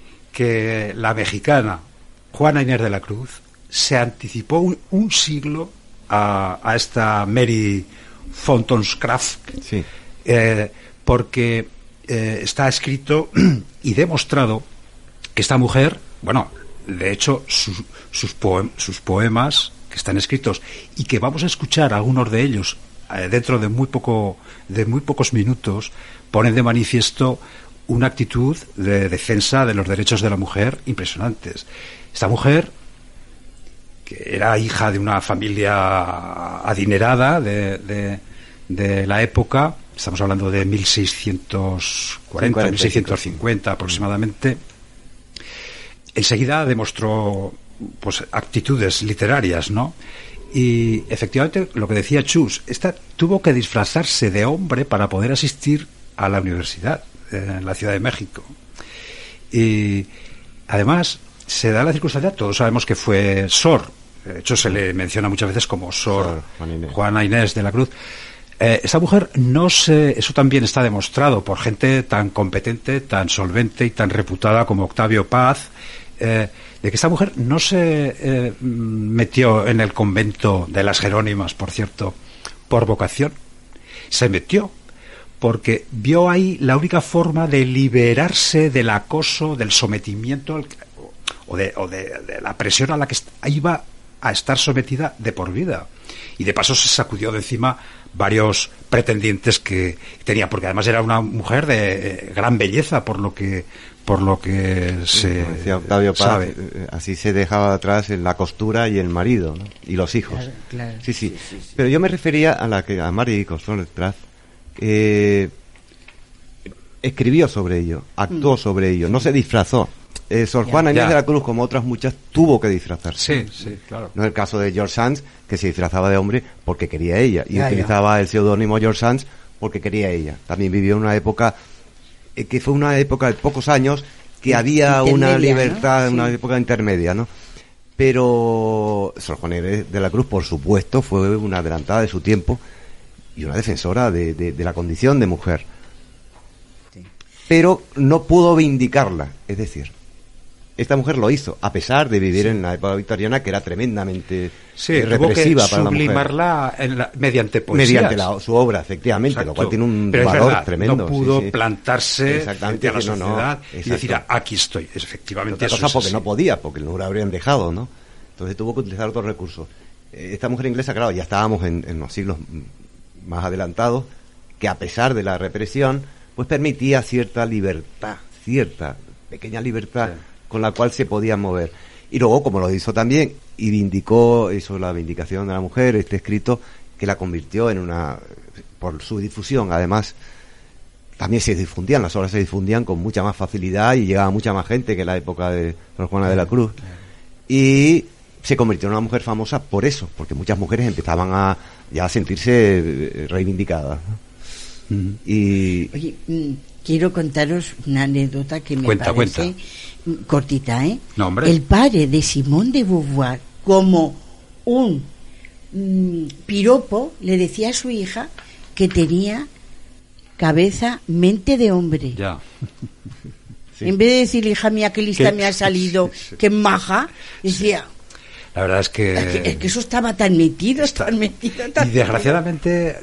que la mexicana Juana Inés de la Cruz se anticipó un, un siglo a, a esta Mary Wollstonecraft, Sí. eh, porque eh, está escrito y demostrado que esta mujer, bueno, de hecho sus, sus, poem- sus poemas que están escritos y que vamos a escuchar algunos de ellos eh, dentro de muy poco de muy pocos minutos, ponen de manifiesto una actitud de defensa de los derechos de la mujer impresionantes. Esta mujer, que era hija de una familia adinerada de, de, de la época, estamos hablando de mil seiscientos cuarenta, mil seiscientos cincuenta aproximadamente, enseguida demostró pues actitudes literarias, ¿no? Y efectivamente, lo que decía Chus, esta tuvo que disfrazarse de hombre para poder asistir a la universidad eh, en la Ciudad de México. Y además se da la circunstancia, todos sabemos que fue Sor, de hecho se le menciona muchas veces como Sor, Sor Juana Inés. Juana Inés de la Cruz. Eh, esta mujer no se, eso también está demostrado por gente tan competente, tan solvente y tan reputada como Octavio Paz, eh, de que esta mujer no se eh, metió en el convento de las Jerónimas, por cierto, por vocación. Se metió porque vio ahí la única forma de liberarse del acoso, del sometimiento al, o, de, o de, de la presión a la que iba a estar sometida de por vida. Y de paso se sacudió de encima varios pretendientes que tenía, porque además era una mujer de gran belleza, por lo que por lo que se Como decía Octavio Paz, sabe. Así se dejaba atrás en la costura y el marido, ¿no? Y los hijos. Claro, claro. Sí, sí, Sí, sí, sí. Pero yo me refería a la que a Mary Wollstonecraft eh, escribió sobre ello, actuó Mm. sobre ello, no se disfrazó. Eh, Sor Ya. Juana Inés Ya. de la Cruz, como otras muchas, tuvo que disfrazarse. Sí, sí, claro. No es el caso de George Sand, que se disfrazaba de hombre porque quería ella, y Ya, utilizaba el seudónimo George Sand porque quería ella. También vivió en una época eh, que fue una época de pocos años, que había una Intermedia, libertad, ¿no? una Sí. época intermedia, ¿no? Pero Sor Juana Inés de la Cruz, por supuesto, fue una adelantada de su tiempo y una defensora de, de, de la condición de mujer. Sí. Pero no pudo vindicarla, es decir, esta mujer lo hizo, a pesar de vivir en la época victoriana, que era tremendamente Sí, eh, tuvo que represiva para la mujer. sublimarla en la- mediante poesías. Mediante la, su obra, efectivamente, Exacto. lo cual tiene un Pero es valor verdad, tremendo. no pudo sí, sí. plantarse Exactamente, frente a la sí, no, no, sociedad y exacto. decir, "Ah, aquí estoy". Efectivamente, Otra eso cosa es porque así. no podía, porque no la habrían dejado, ¿no? Entonces tuvo que utilizar otros recursos. Eh, Esta mujer inglesa, claro, ya estábamos en, en los siglos mm, más adelantados, que a pesar de la represión, pues permitía cierta libertad, cierta pequeña libertad Sí. con la cual se podía mover. Y luego, como lo hizo también, y vindicó, hizo la vindicación de la mujer, este escrito, que la convirtió en una, por su difusión, además, también se difundían, las obras se difundían con mucha más facilidad y llegaba mucha más gente que en la época de Sor Juana de la Cruz. Y se convirtió en una mujer famosa por eso, porque muchas mujeres empezaban a ya a sentirse eh, reivindicadas, ¿no? Mm. Y Oye, mm, quiero contaros una anécdota que me Cuenta, parece mm, cortita, ¿eh? No, hombre. El padre de Simone de Beauvoir, como un mm, piropo, le decía a su hija que tenía cabeza, mente de hombre. Ya. sí. En vez de decir, hija mía, qué lista ¿Qué? me ha salido, Sí, sí. qué maja, decía, La verdad es que... es, que, es que eso estaba tan metido, Está- tan metido, tan Y desgraciadamente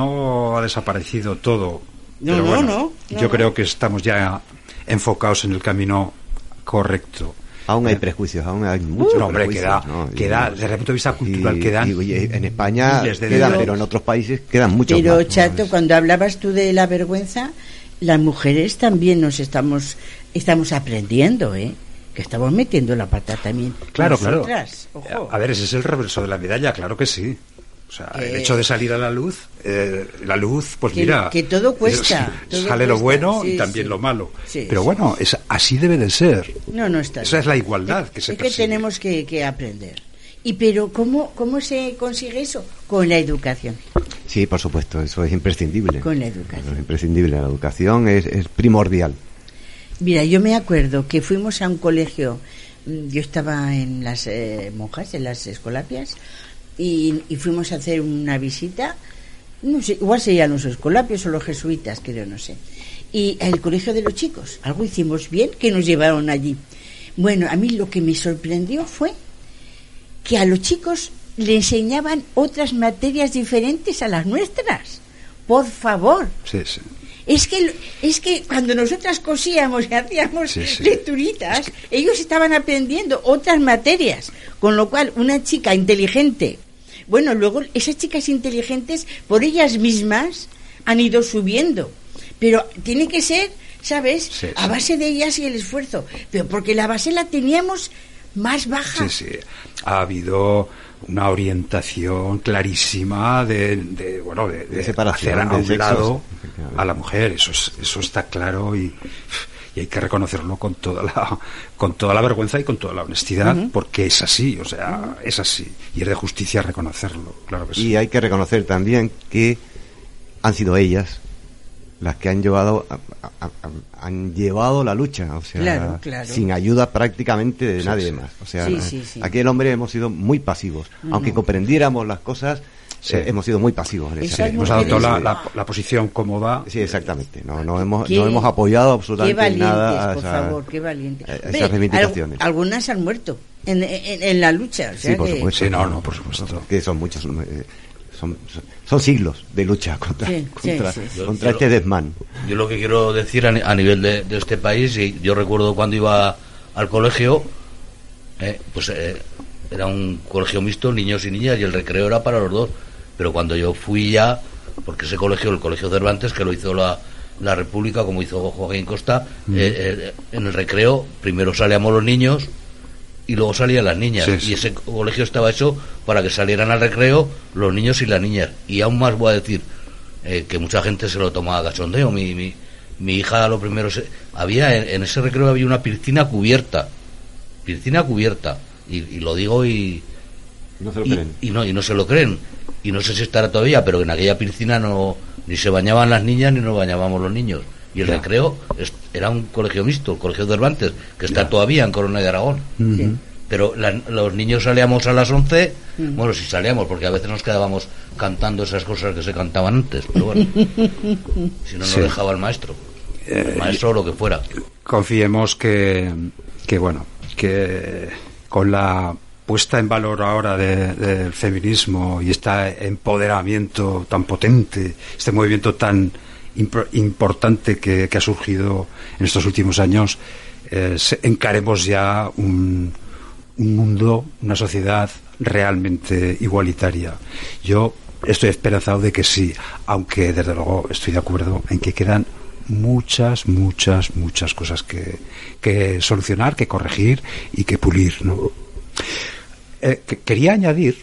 no ha desaparecido todo. No, Pero no, bueno, no, no, yo no. creo que estamos ya enfocados en el camino correcto. aún hay prejuicios, aún hay muchos No, hombre, prejuicios, queda, ¿no? Y- queda, desde el punto de vista cultural, y- quedan... y, oye, en España miles de quedan, dedos. pero en otros países quedan muchos Pero más, ¿no? Chato, Es- cuando hablabas tú de la vergüenza, las mujeres también nos estamos estamos aprendiendo, ¿eh? Que estamos metiendo la pata también. Claro, Nosotras, claro. ojo. A ver, ese es el reverso de la medalla, claro que sí. O sea, el Que- hecho de salir a la luz, eh, la luz, pues Que- mira... que todo cuesta, es- todo sale lo cuesta, bueno sí, y también sí. lo malo. Sí, Pero sí. bueno, es, así debe de ser. No, no está Esa bien. es la igualdad que se Es que persigue. tenemos que, que aprender. Y pero ¿cómo, ¿cómo se consigue eso? Con la educación. Sí, por supuesto, eso es imprescindible. Con la educación. Eso es imprescindible, la educación es, es primordial. Mira, yo me acuerdo que fuimos a un colegio, mm, yo estaba en las eh, monjas, en las escolapias, y, y fuimos a hacer una visita, no sé, igual serían los escolapios o los jesuitas, creo, no sé. Y el colegio de los chicos, algo hicimos bien que nos llevaron allí. Bueno, a mí lo que me sorprendió fue que a los chicos le enseñaban otras materias diferentes a las nuestras. Por favor. Sí, sí. Es que es que cuando nosotras cosíamos y hacíamos Sí, sí. lecturitas, Es ellos estaban aprendiendo otras materias, con lo cual una chica inteligente, bueno, luego esas chicas inteligentes por ellas mismas han ido subiendo, pero tiene que ser, ¿sabes? Sí, a sí. base de ellas y el esfuerzo, pero porque la base la teníamos más baja. Sí, sí. Ha habido una orientación clarísima de, de bueno, de, De separación hacer a de un sexos, lado efectivamente. a la mujer. Eso es, eso está claro y, y hay que reconocerlo con toda la, con toda la vergüenza y con toda la honestidad, Ujú. porque es así, o sea, es así y es de justicia reconocerlo, claro que sí. Y hay que reconocer también que han sido ellas las que han llevado a- a- a- han llevado la lucha, o sea, Claro, claro. sin ayuda prácticamente de Sí, nadie sí. más. O sea, Sí, sí, sí. aquí el hombre hemos sido muy pasivos, No. aunque comprendiéramos las cosas, sí. eh, hemos sido muy pasivos en esa. Hemos adoptado la, la, la posición cómoda. Sí, exactamente. No, no hemos, no hemos apoyado absolutamente qué nada a, por esa, favor, qué valientes. a esas reivindicaciones. Al, algunas han muerto en, en, en la lucha. O sea sí, por que... supuesto. Sí, no, no, por supuesto. Que son muchos. Eh, Son, son, son siglos de lucha contra, sí, contra, sí, sí. contra yo, este desmán. Yo lo que quiero decir a, a nivel de, de este país, y yo recuerdo cuando iba al colegio, eh, pues eh, era un colegio mixto, niños y niñas, y el recreo era para los dos. Pero cuando yo fui ya, porque ese colegio, el Colegio Cervantes, que lo hizo la, la República, como hizo Joaquín Costa, mm. eh, eh, en el recreo primero salíamos los niños y luego salían las niñas, sí, sí. Y ese colegio estaba hecho para que salieran al recreo los niños y las niñas. Y aún más voy a decir eh, que mucha gente se lo toma a cachondeo. Mi, mi, mi hija, lo primero, se, había en, en ese recreo había una piscina cubierta, piscina cubierta, y, y lo digo y no se lo y, creen. Y no, y no se lo creen. Y no sé si estará todavía, pero en aquella piscina no ni se bañaban las niñas ni nos bañábamos los niños. Y el ya. recreo es, era un colegio mixto, el Colegio Cervantes, que está ya. todavía en Corona de Aragón. Uh-huh. Sí. Pero la, los niños salíamos a las once, uh-huh. bueno, si salíamos, porque a veces nos quedábamos cantando esas cosas que se cantaban antes, pero bueno, si no nos sí. dejaba el maestro, el maestro o lo que fuera. Confiemos que, que bueno, que con la puesta en valor ahora del de feminismo y este empoderamiento tan potente, este movimiento tan importante que, que ha surgido en estos últimos años, eh, encaremos ya un, un mundo, una sociedad realmente igualitaria. Yo estoy esperanzado de que sí, aunque desde luego estoy de acuerdo en que quedan muchas, muchas, muchas cosas que, que solucionar, que corregir y que pulir, ¿no? Eh, que, quería añadir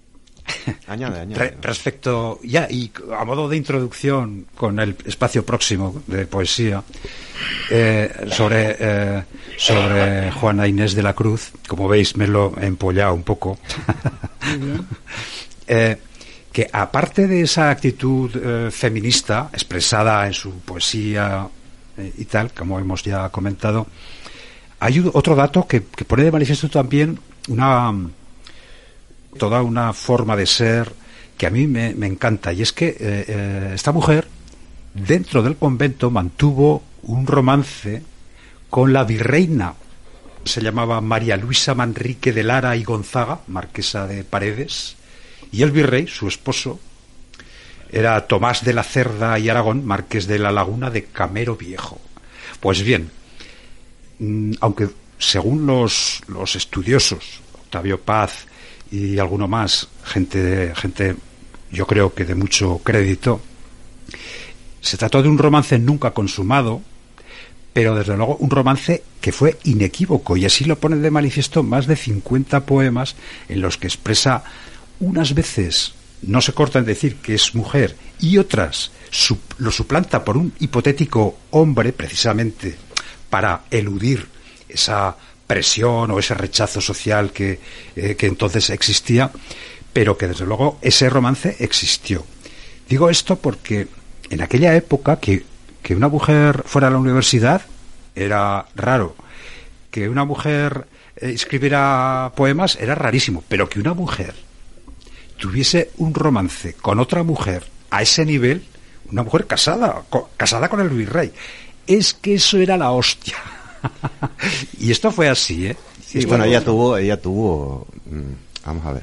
Añade, añade. Re, respecto ya y a modo de introducción con el espacio próximo de poesía eh, sobre eh, sobre Juana Inés de la Cruz. Como veis me lo he empollado un poco. Muy bien. eh, que aparte de esa actitud eh, feminista expresada en su poesía eh, y tal, como hemos ya comentado, hay otro dato que, que pone de manifiesto también una toda una forma de ser que a mí me, me encanta, y es que eh, eh, esta mujer dentro del convento mantuvo un romance con la virreina, se llamaba María Luisa Manrique de Lara y Gonzaga, marquesa de Paredes, y el virrey, su esposo, era Tomás de la Cerda y Aragón, marqués de la Laguna de Camero Viejo. Pues bien, aunque según los, los estudiosos, Octavio Paz y alguno más, gente de, gente yo creo que de mucho crédito, se trató de un romance nunca consumado, pero desde luego un romance que fue inequívoco, y así lo ponen de manifiesto más de cincuenta poemas en los que expresa, unas veces no se corta en decir que es mujer y otras su, lo suplanta por un hipotético hombre, precisamente para eludir esa presión o ese rechazo social que, eh, que entonces existía, pero que desde luego ese romance existió. Digo esto porque en aquella época que, que una mujer fuera a la universidad era raro, que una mujer eh, escribiera poemas era rarísimo, pero que una mujer tuviese un romance con otra mujer a ese nivel, una mujer casada, co- casada con el virrey, es que eso era la hostia. Y esto fue así, ¿eh? Sí, bueno, ella tuvo, ella tuvo, vamos a ver,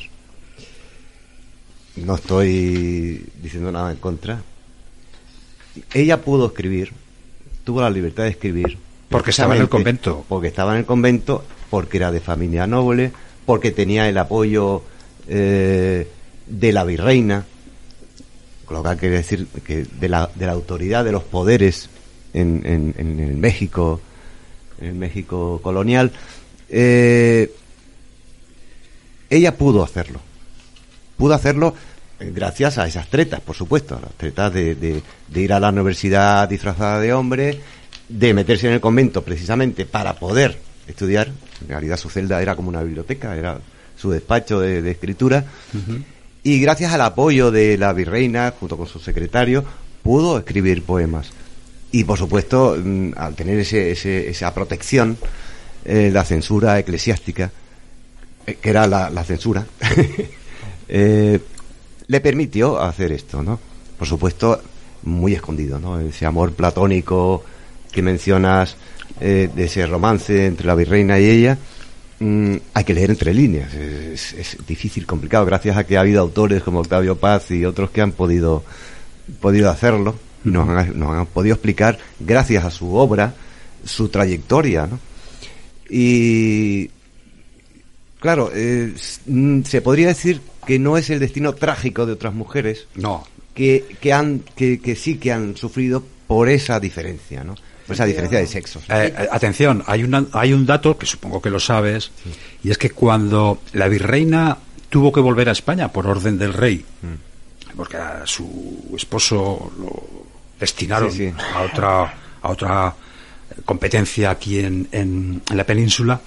no estoy diciendo nada en contra. Ella pudo escribir, tuvo la libertad de escribir. Porque estaba en el convento. Porque estaba en el convento, porque era de familia noble, porque tenía el apoyo eh, de la virreina, con lo que quiere decir que de la, de la autoridad de los poderes en, en, en el México, en el México colonial. Eh, ella pudo hacerlo, pudo hacerlo gracias a esas tretas, por supuesto, a las tretas de, de, de ir a la universidad disfrazada de hombre, de meterse en el convento precisamente para poder estudiar. En realidad su celda era como una biblioteca, era su despacho de, de escritura. Uh-huh. Y gracias al apoyo de la virreina, junto con su secretario, pudo escribir poemas. Y por supuesto, al tener ese, ese, esa protección, eh, la censura eclesiástica, eh, que era la, la censura, eh, le permitió hacer esto, ¿no? Por supuesto, muy escondido, ¿no? Ese amor platónico que mencionas, eh, de ese romance entre la virreina y ella, mmm, hay que leer entre líneas. Es, es difícil, complicado, gracias a que ha habido autores como Octavio Paz y otros que han podido, podido hacerlo, y nos han, nos han podido explicar, gracias a su obra, su trayectoria, ¿no? Y claro, eh, se podría decir que no es el destino trágico de otras mujeres, no, que, que han, que, que sí que han sufrido por esa diferencia, ¿no? Por esa diferencia de sexos. Eh, eh, atención, hay una, hay un dato que supongo que lo sabes, sí. Y es que cuando la virreina tuvo que volver a España por orden del rey, mm. porque a su esposo lo destinaron sí, sí. a otra, a otra competencia aquí en, en, en la península,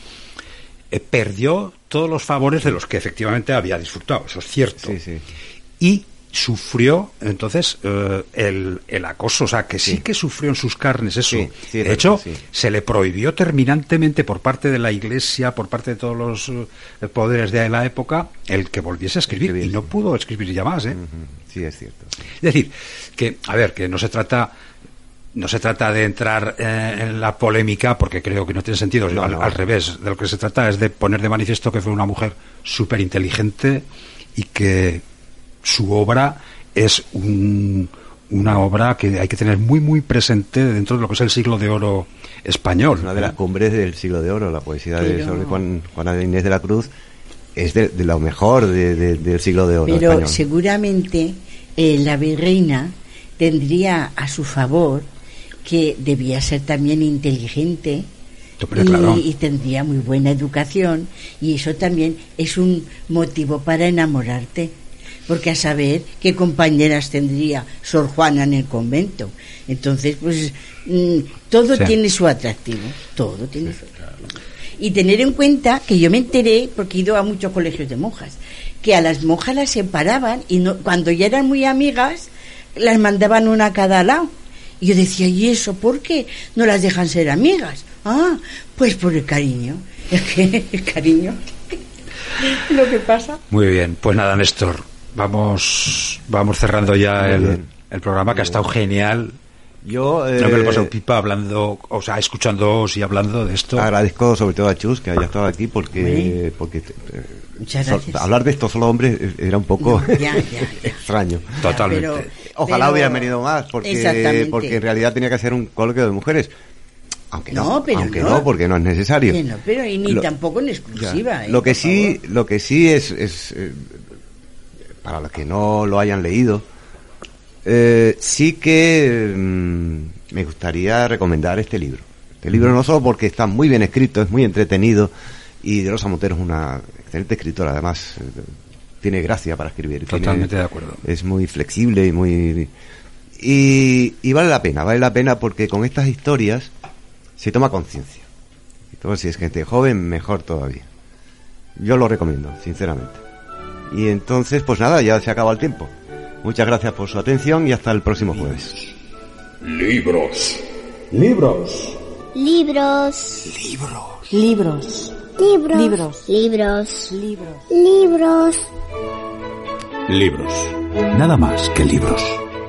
eh, perdió todos los favores de los que efectivamente había disfrutado, eso es cierto, sí, sí. Y sufrió entonces eh, el, el acoso, o sea que sí. sí que sufrió en sus carnes eso, sí, sí, de hecho sí. se le prohibió terminantemente por parte de la Iglesia, por parte de todos los eh, poderes de la época, el que volviese a escribir, escribir y no sí. pudo escribir ya más, ¿eh? Uh-huh. Sí, es cierto. Es decir, que, a ver, que no se trata No se trata de entrar eh, en la polémica, porque creo que no tiene sentido. No, al, no. al revés, de lo que se trata es de poner de manifiesto que fue una mujer súper inteligente y que su obra es un, una obra que hay que tener muy, muy presente dentro de lo que es el siglo de oro español. Una de las cumbres del siglo de oro, la poesía Pero... de sobre Juan, Juana Inés de la Cruz, es de, de lo mejor de, de, del siglo de oro Pero español. seguramente eh, la virreina tendría a su favor que debía ser también inteligente y, claro. y tendría muy buena educación, y eso también es un motivo para enamorarte, porque a saber qué compañeras tendría Sor Juana en el convento. Entonces pues mmm, todo sí. tiene su atractivo, todo tiene sí, su atractivo. Claro. Y tener en cuenta que yo me enteré, porque he ido a muchos colegios de monjas, que a las monjas las separaban y no, cuando ya eran muy amigas las mandaban una a cada lado. Y yo decía, ¿y eso por qué no las dejan ser amigas? Ah, pues por el cariño. Es que el cariño, lo que pasa. Muy bien, pues nada, Néstor, vamos vamos cerrando ya el, el programa, que ha estado genial. Yo eh, no me lo he pasado pipa hablando, o sea, escuchándoos y hablando de esto. Agradezco sobre todo a Chus que haya estado aquí, porque sí. porque eh, Muchas gracias. So, hablar de estos solo hombres era un poco no, ya, ya, ya. extraño. Totalmente. Pero, Ojalá pero, hubieran venido más, porque porque en realidad tenía que hacer un coloquio de mujeres. Aunque no, no pero aunque no. no, porque no es necesario. Sí, no, pero y ni lo, tampoco en exclusiva. Eh, lo que por sí, favor. lo que sí es, es eh, para los que no lo hayan leído, eh, sí que mm, me gustaría recomendar este libro. Este libro no solo porque está muy bien escrito, es muy entretenido, y de Rosa Montero es una excelente escritora, además eh, tiene gracia para escribir. Totalmente tiene, de acuerdo. Es muy flexible y muy y, y vale la pena, vale la pena porque con estas historias se toma conciencia. Entonces, si es gente joven, mejor todavía. Yo lo recomiendo, sinceramente. Y entonces, pues nada, ya se acaba el tiempo. Muchas gracias por su atención y hasta el próximo jueves. Libros. Libros. Libros. Libros. Libros. Libros. Libros. Libros. Libros. Libros. Libros. Nada más que libros.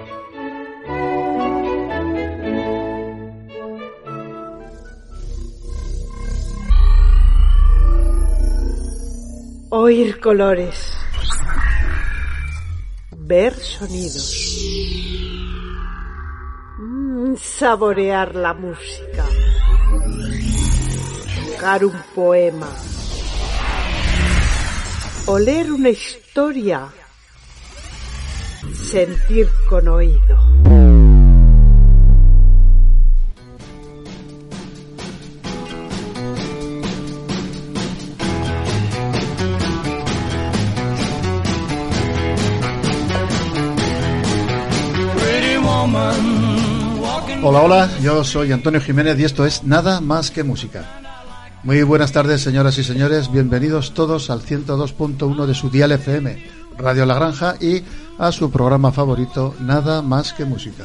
Oír colores, ver sonidos, mm, saborear la música, tocar un poema, oler una historia, sentir con oído. Hola, hola, yo soy Antonio Jiménez y esto es Nada Más Que Música. Muy buenas tardes, señoras y señores, bienvenidos todos al ciento dos punto uno de su dial F M, Radio La Granja, y a su programa favorito, Nada Más Que Música.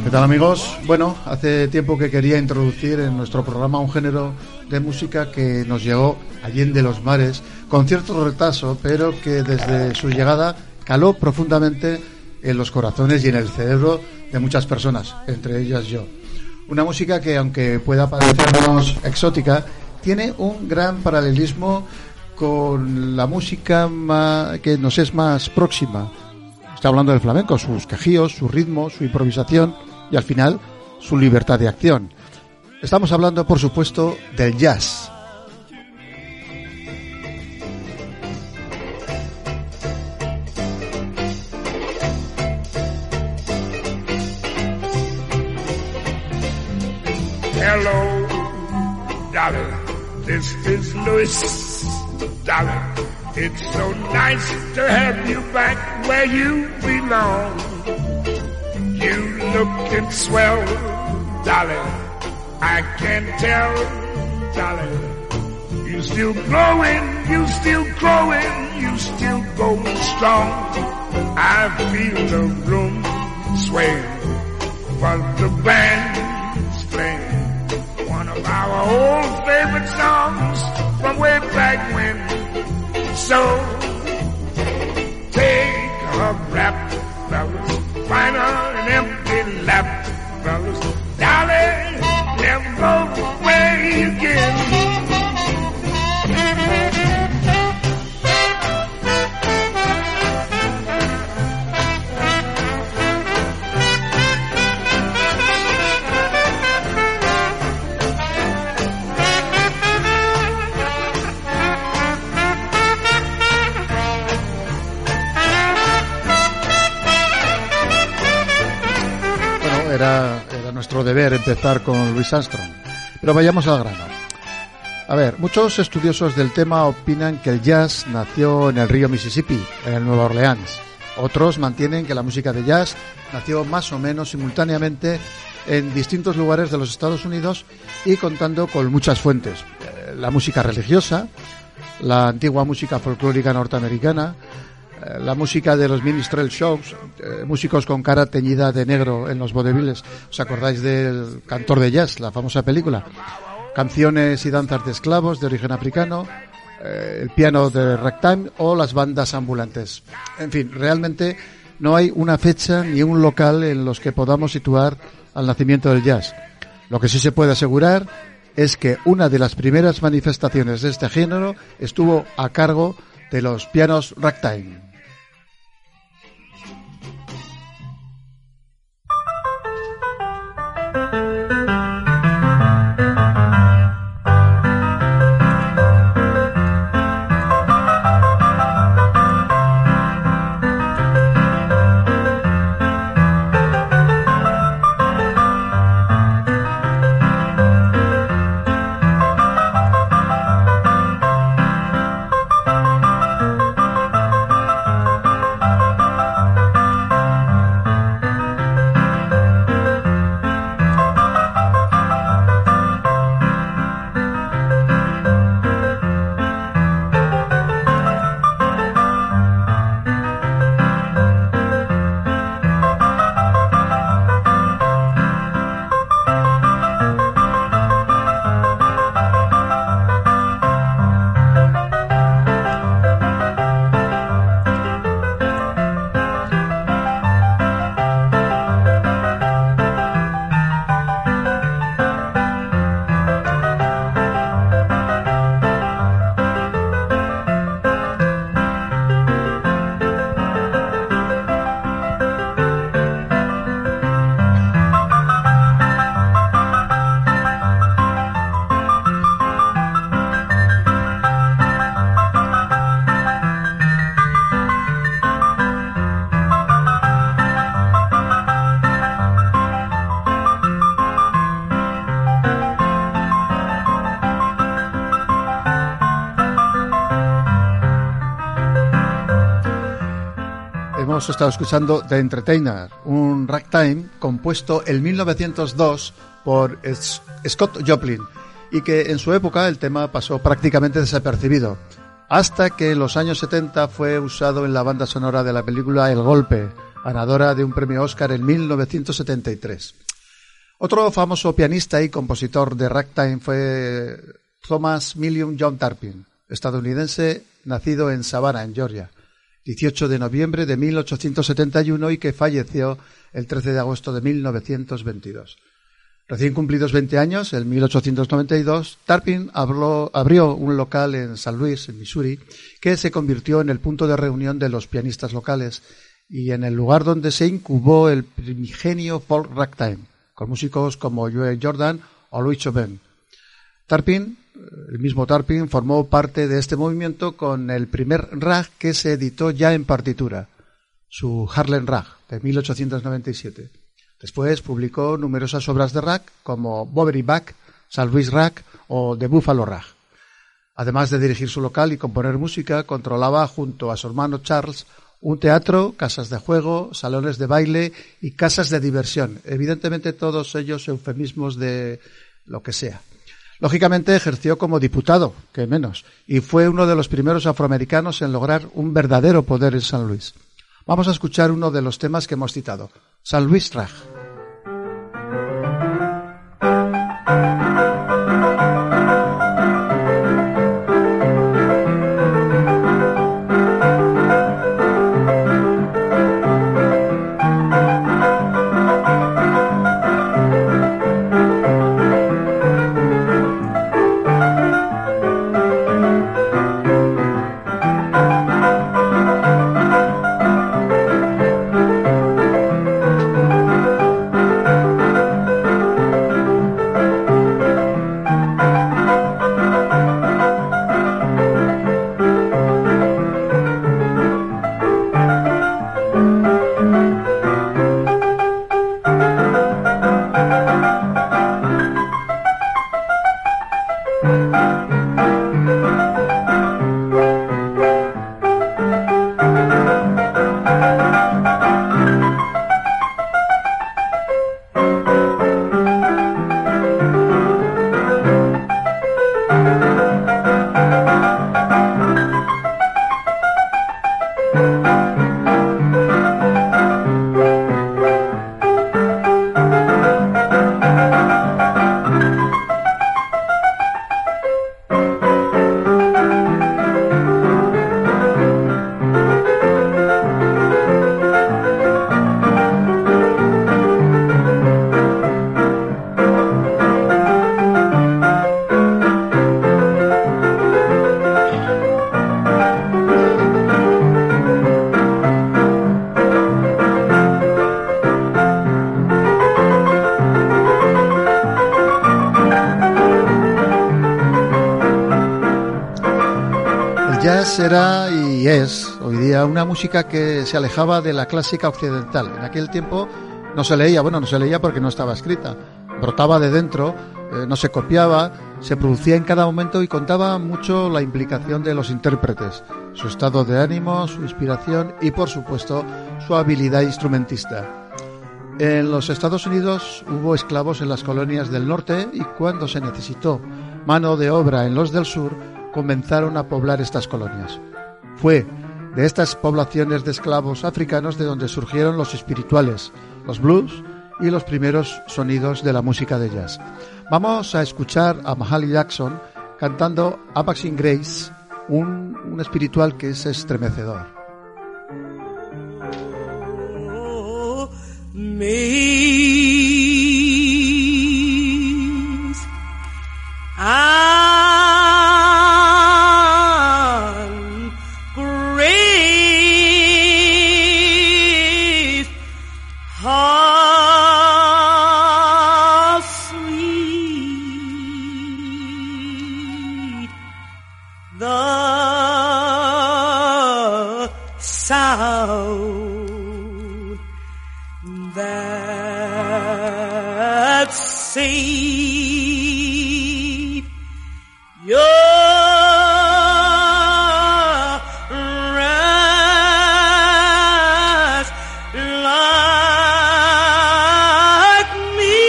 ¿Qué tal, amigos? Bueno, hace tiempo que quería introducir en nuestro programa un género de música que nos llegó allende los mares con cierto retraso, pero que desde su llegada caló profundamente en los corazones y en el cerebro de muchas personas, entre ellas yo. Una música que, aunque pueda parecernos exótica, tiene un gran paralelismo con la música más, que nos es más próxima. Está hablando del flamenco, sus quejíos, su ritmo, su improvisación y, al final, su libertad de acción. Estamos hablando, por supuesto, del jazz. Hello, darling, this is Louis, darling. It's so nice to have you back where you belong. You looking swell, darling, I can tell, darling. You still growing, you still growing, you still going strong. I feel the room sway while the band's playing one of our old favorite songs from way back when. So take a rap, fellas, find her an empty lap, fellas, darling, never go away again. Era, era nuestro deber empezar con Louis Armstrong, pero vayamos al grano. A ver, muchos estudiosos del tema opinan que el jazz nació en el río Mississippi, en el Nueva Orleans. Otros mantienen que la música de jazz nació más o menos simultáneamente en distintos lugares de los Estados Unidos y contando con muchas fuentes. La música religiosa, la antigua música folclórica norteamericana, la música de los minstrel shows, eh, músicos con cara teñida de negro en los vodevils. ¿Os acordáis del Cantor de Jazz, la famosa película? Canciones y danzas de esclavos de origen africano, eh, el piano de ragtime o las bandas ambulantes. En fin, realmente no hay una fecha ni un local en los que podamos situar al nacimiento del jazz. Lo que sí se puede asegurar es que una de las primeras manifestaciones de este género estuvo a cargo de los pianos ragtime. Hemos estado escuchando The Entertainer, un ragtime compuesto en mil novecientos dos por Scott Joplin y que en su época el tema pasó prácticamente desapercibido, hasta que en los años setenta fue usado en la banda sonora de la película El Golpe, ganadora de un premio Oscar en mil novecientos setenta y tres. Otro famoso pianista y compositor de ragtime fue Thomas Million John Tarpin, estadounidense nacido en Savannah, en Georgia, dieciocho de noviembre de mil ochocientos setenta y uno y que falleció el trece de agosto de mil novecientos veintidós. Recién cumplidos veinte años, en mil ochocientos noventa y dos, Tarpin habló, abrió un local en San Luis, en Missouri, que se convirtió en el punto de reunión de los pianistas locales y en el lugar donde se incubó el primigenio folk ragtime, con músicos como Joe Jordan o Louis Chauvin. Tarpin, el mismo Tarpin, formó parte de este movimiento con el primer rag que se editó ya en partitura, su Harlem Rag, de mil ochocientos noventa y siete. Después publicó numerosas obras de rag como Bovary Back, San Luis Rag o The Buffalo Rag. Además de dirigir su local y componer música, controlaba junto a su hermano Charles un teatro, casas de juego, salones de baile y casas de diversión. Evidentemente todos ellos eufemismos de lo que sea. Lógicamente ejerció como diputado, que menos, y fue uno de los primeros afroamericanos en lograr un verdadero poder en San Luis. Vamos a escuchar uno de los temas que hemos citado, San Luis Rag. Era y es hoy día una música que se alejaba de la clásica occidental. En aquel tiempo no se leía, bueno, no se leía porque no estaba escrita, brotaba de dentro, eh, no se copiaba, se producía en cada momento y contaba mucho la implicación de los intérpretes, su estado de ánimo, su inspiración y, por supuesto, su habilidad instrumentista. En los Estados Unidos hubo esclavos en las colonias del norte y cuando se necesitó mano de obra en los del sur, comenzaron a poblar estas colonias. Fue de estas poblaciones de esclavos africanos de donde surgieron los espirituales, los blues y los primeros sonidos de la música de jazz. Vamos a escuchar a Mahalia Jackson cantando Amazing Grace, un, un espiritual que es estremecedor. Oh, me, I sound that save your rest like me.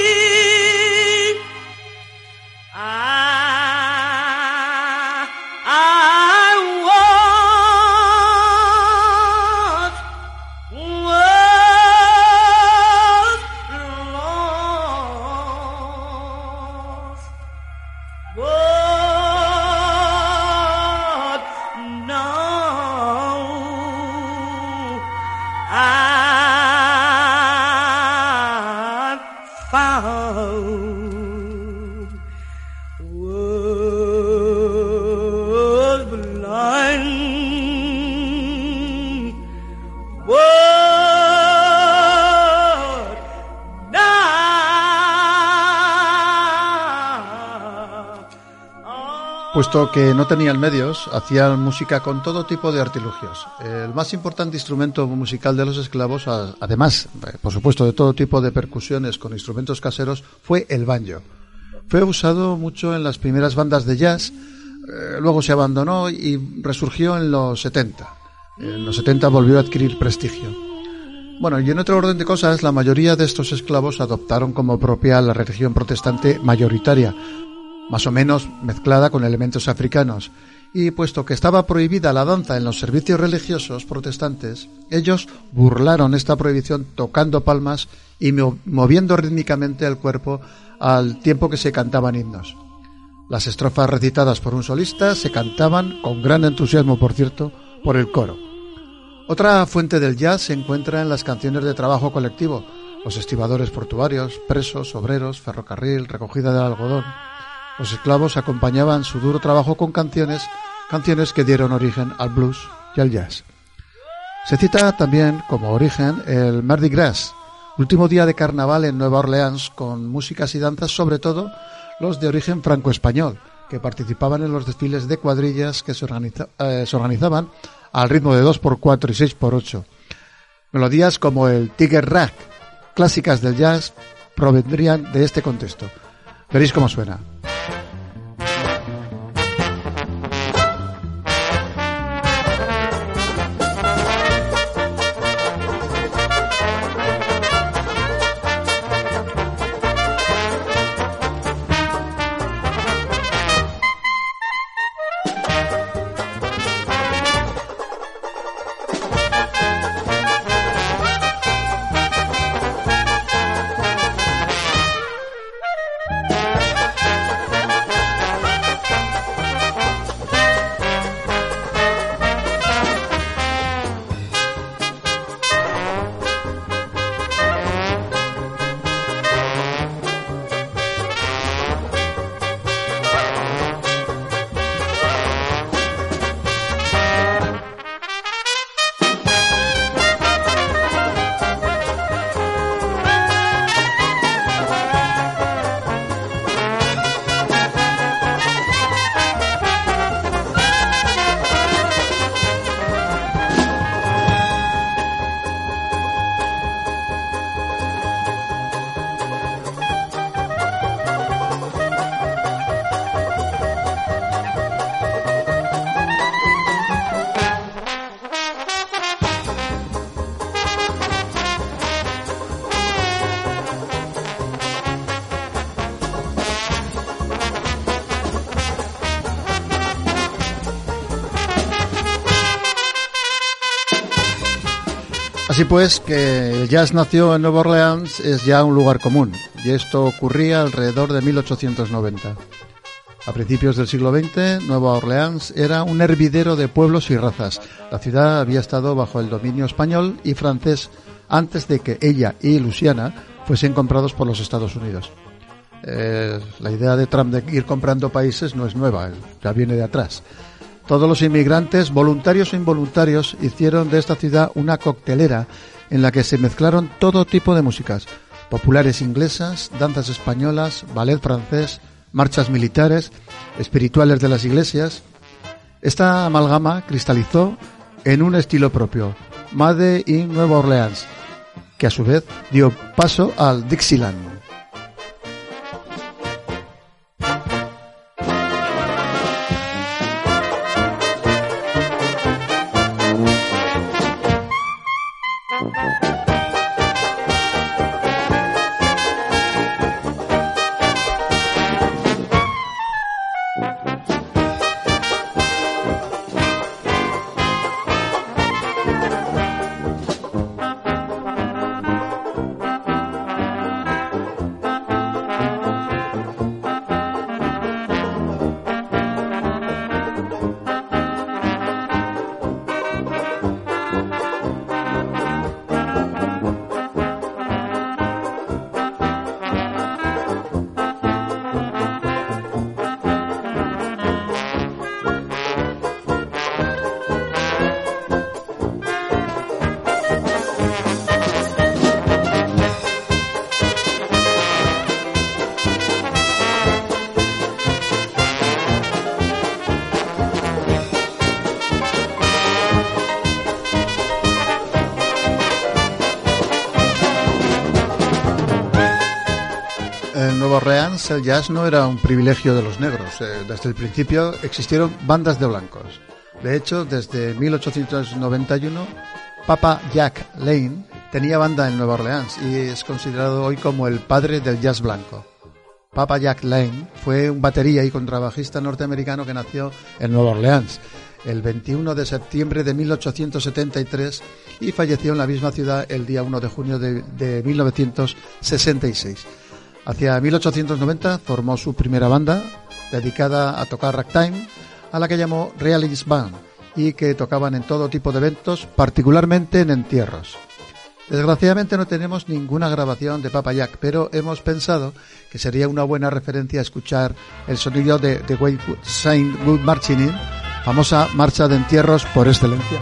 I, I want, want Puesto que no tenían medios, hacían música con todo tipo de artilugios. El más importante instrumento musical de los esclavos, además, por supuesto, de todo tipo de percusiones con instrumentos caseros, fue el banjo. Fue usado mucho en las primeras bandas de jazz, eh, luego se abandonó y resurgió en los setenta. En los setenta volvió a adquirir prestigio. Bueno, y en otro orden de cosas, la mayoría de estos esclavos adoptaron como propia la religión protestante mayoritaria, más o menos mezclada con elementos africanos, y puesto que estaba prohibida la danza en los servicios religiosos protestantes, ellos burlaron esta prohibición tocando palmas y moviendo rítmicamente el cuerpo al tiempo que se cantaban himnos. Las estrofas recitadas por un solista se cantaban, con gran entusiasmo por cierto, por el coro. Otra fuente del jazz se encuentra en las canciones de trabajo colectivo, los estibadores portuarios, presos, obreros, ferrocarril, recogida del algodón. Los esclavos acompañaban su duro trabajo con canciones, canciones que dieron origen al blues y al jazz. Se cita también como origen el Mardi Gras, último día de carnaval en Nueva Orleans, con músicas y danzas, sobre todo los de origen franco-español, que participaban en los desfiles de cuadrillas que se, organiza, eh, se organizaban al ritmo de dos por cuatro y seis por ocho. Melodías como el Tiger Rag, clásicas del jazz, provendrían de este contexto. Veréis cómo suena. Así pues, que el jazz nació en Nueva Orleans es ya un lugar común, y esto ocurría alrededor de mil ochocientos noventa. A principios del siglo veinte, Nueva Orleans era un hervidero de pueblos y razas. La ciudad había estado bajo el dominio español y francés antes de que ella y Luisiana fuesen comprados por los Estados Unidos. Eh, la idea de Trump de ir comprando países no es nueva, ya viene de atrás. Todos los inmigrantes, voluntarios o involuntarios, hicieron de esta ciudad una coctelera en la que se mezclaron todo tipo de músicas, populares inglesas, danzas españolas, ballet francés, marchas militares, espirituales de las iglesias. Esta amalgama cristalizó en un estilo propio, Made in Nueva Orleans, que a su vez dio paso al Dixieland. Nueva Orleans el jazz no era un privilegio de los negros. Eh, desde el principio existieron bandas de blancos. De hecho, desde mil ochocientos noventa y uno, Papa Jack Lane tenía banda en Nueva Orleans y es considerado hoy como el padre del jazz blanco. Papa Jack Lane fue un batería y contrabajista norteamericano que nació en Nueva Orleans el veintiuno de septiembre de mil ochocientos setenta y tres y falleció en la misma ciudad el día uno de junio de, de mil novecientos sesenta y seis. Hacia mil ochocientos noventa formó su primera banda dedicada a tocar ragtime, a la que llamó Realist Band, y que tocaban en todo tipo de eventos, particularmente en entierros. Desgraciadamente no tenemos ninguna grabación de Papa Jack, pero hemos pensado que sería una buena referencia escuchar el sonido de The Way Saint Good Marching In, famosa marcha de entierros por excelencia.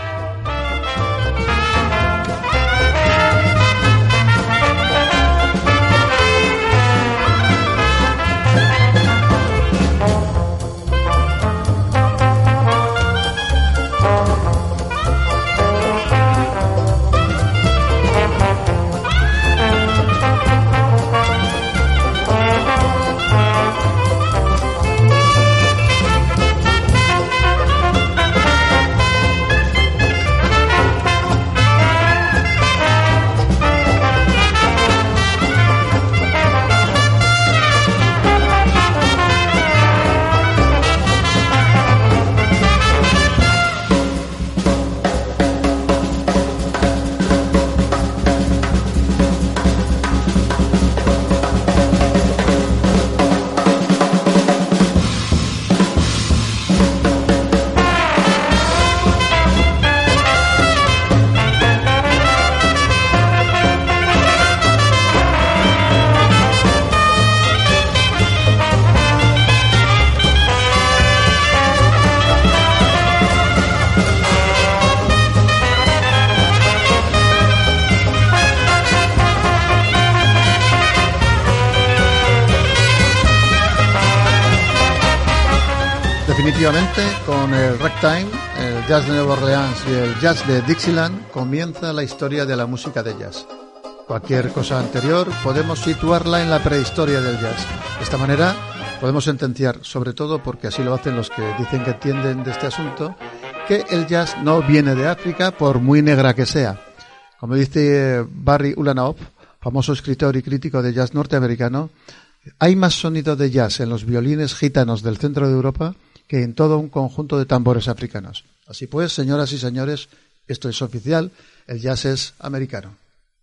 Definitivamente, con el ragtime, el jazz de Nueva Orleans y el jazz de Dixieland comienza la historia de la música de jazz. Cualquier cosa anterior podemos situarla en la prehistoria del jazz. De esta manera podemos sentenciar, sobre todo porque así lo hacen los que dicen que entienden de este asunto, que el jazz no viene de África por muy negra que sea. Como dice Barry Ulanov, famoso escritor y crítico de jazz norteamericano, hay más sonido de jazz en los violines gitanos del centro de Europa que en todo un conjunto de tambores africanos. Así pues, señoras y señores, esto es oficial, el jazz es americano.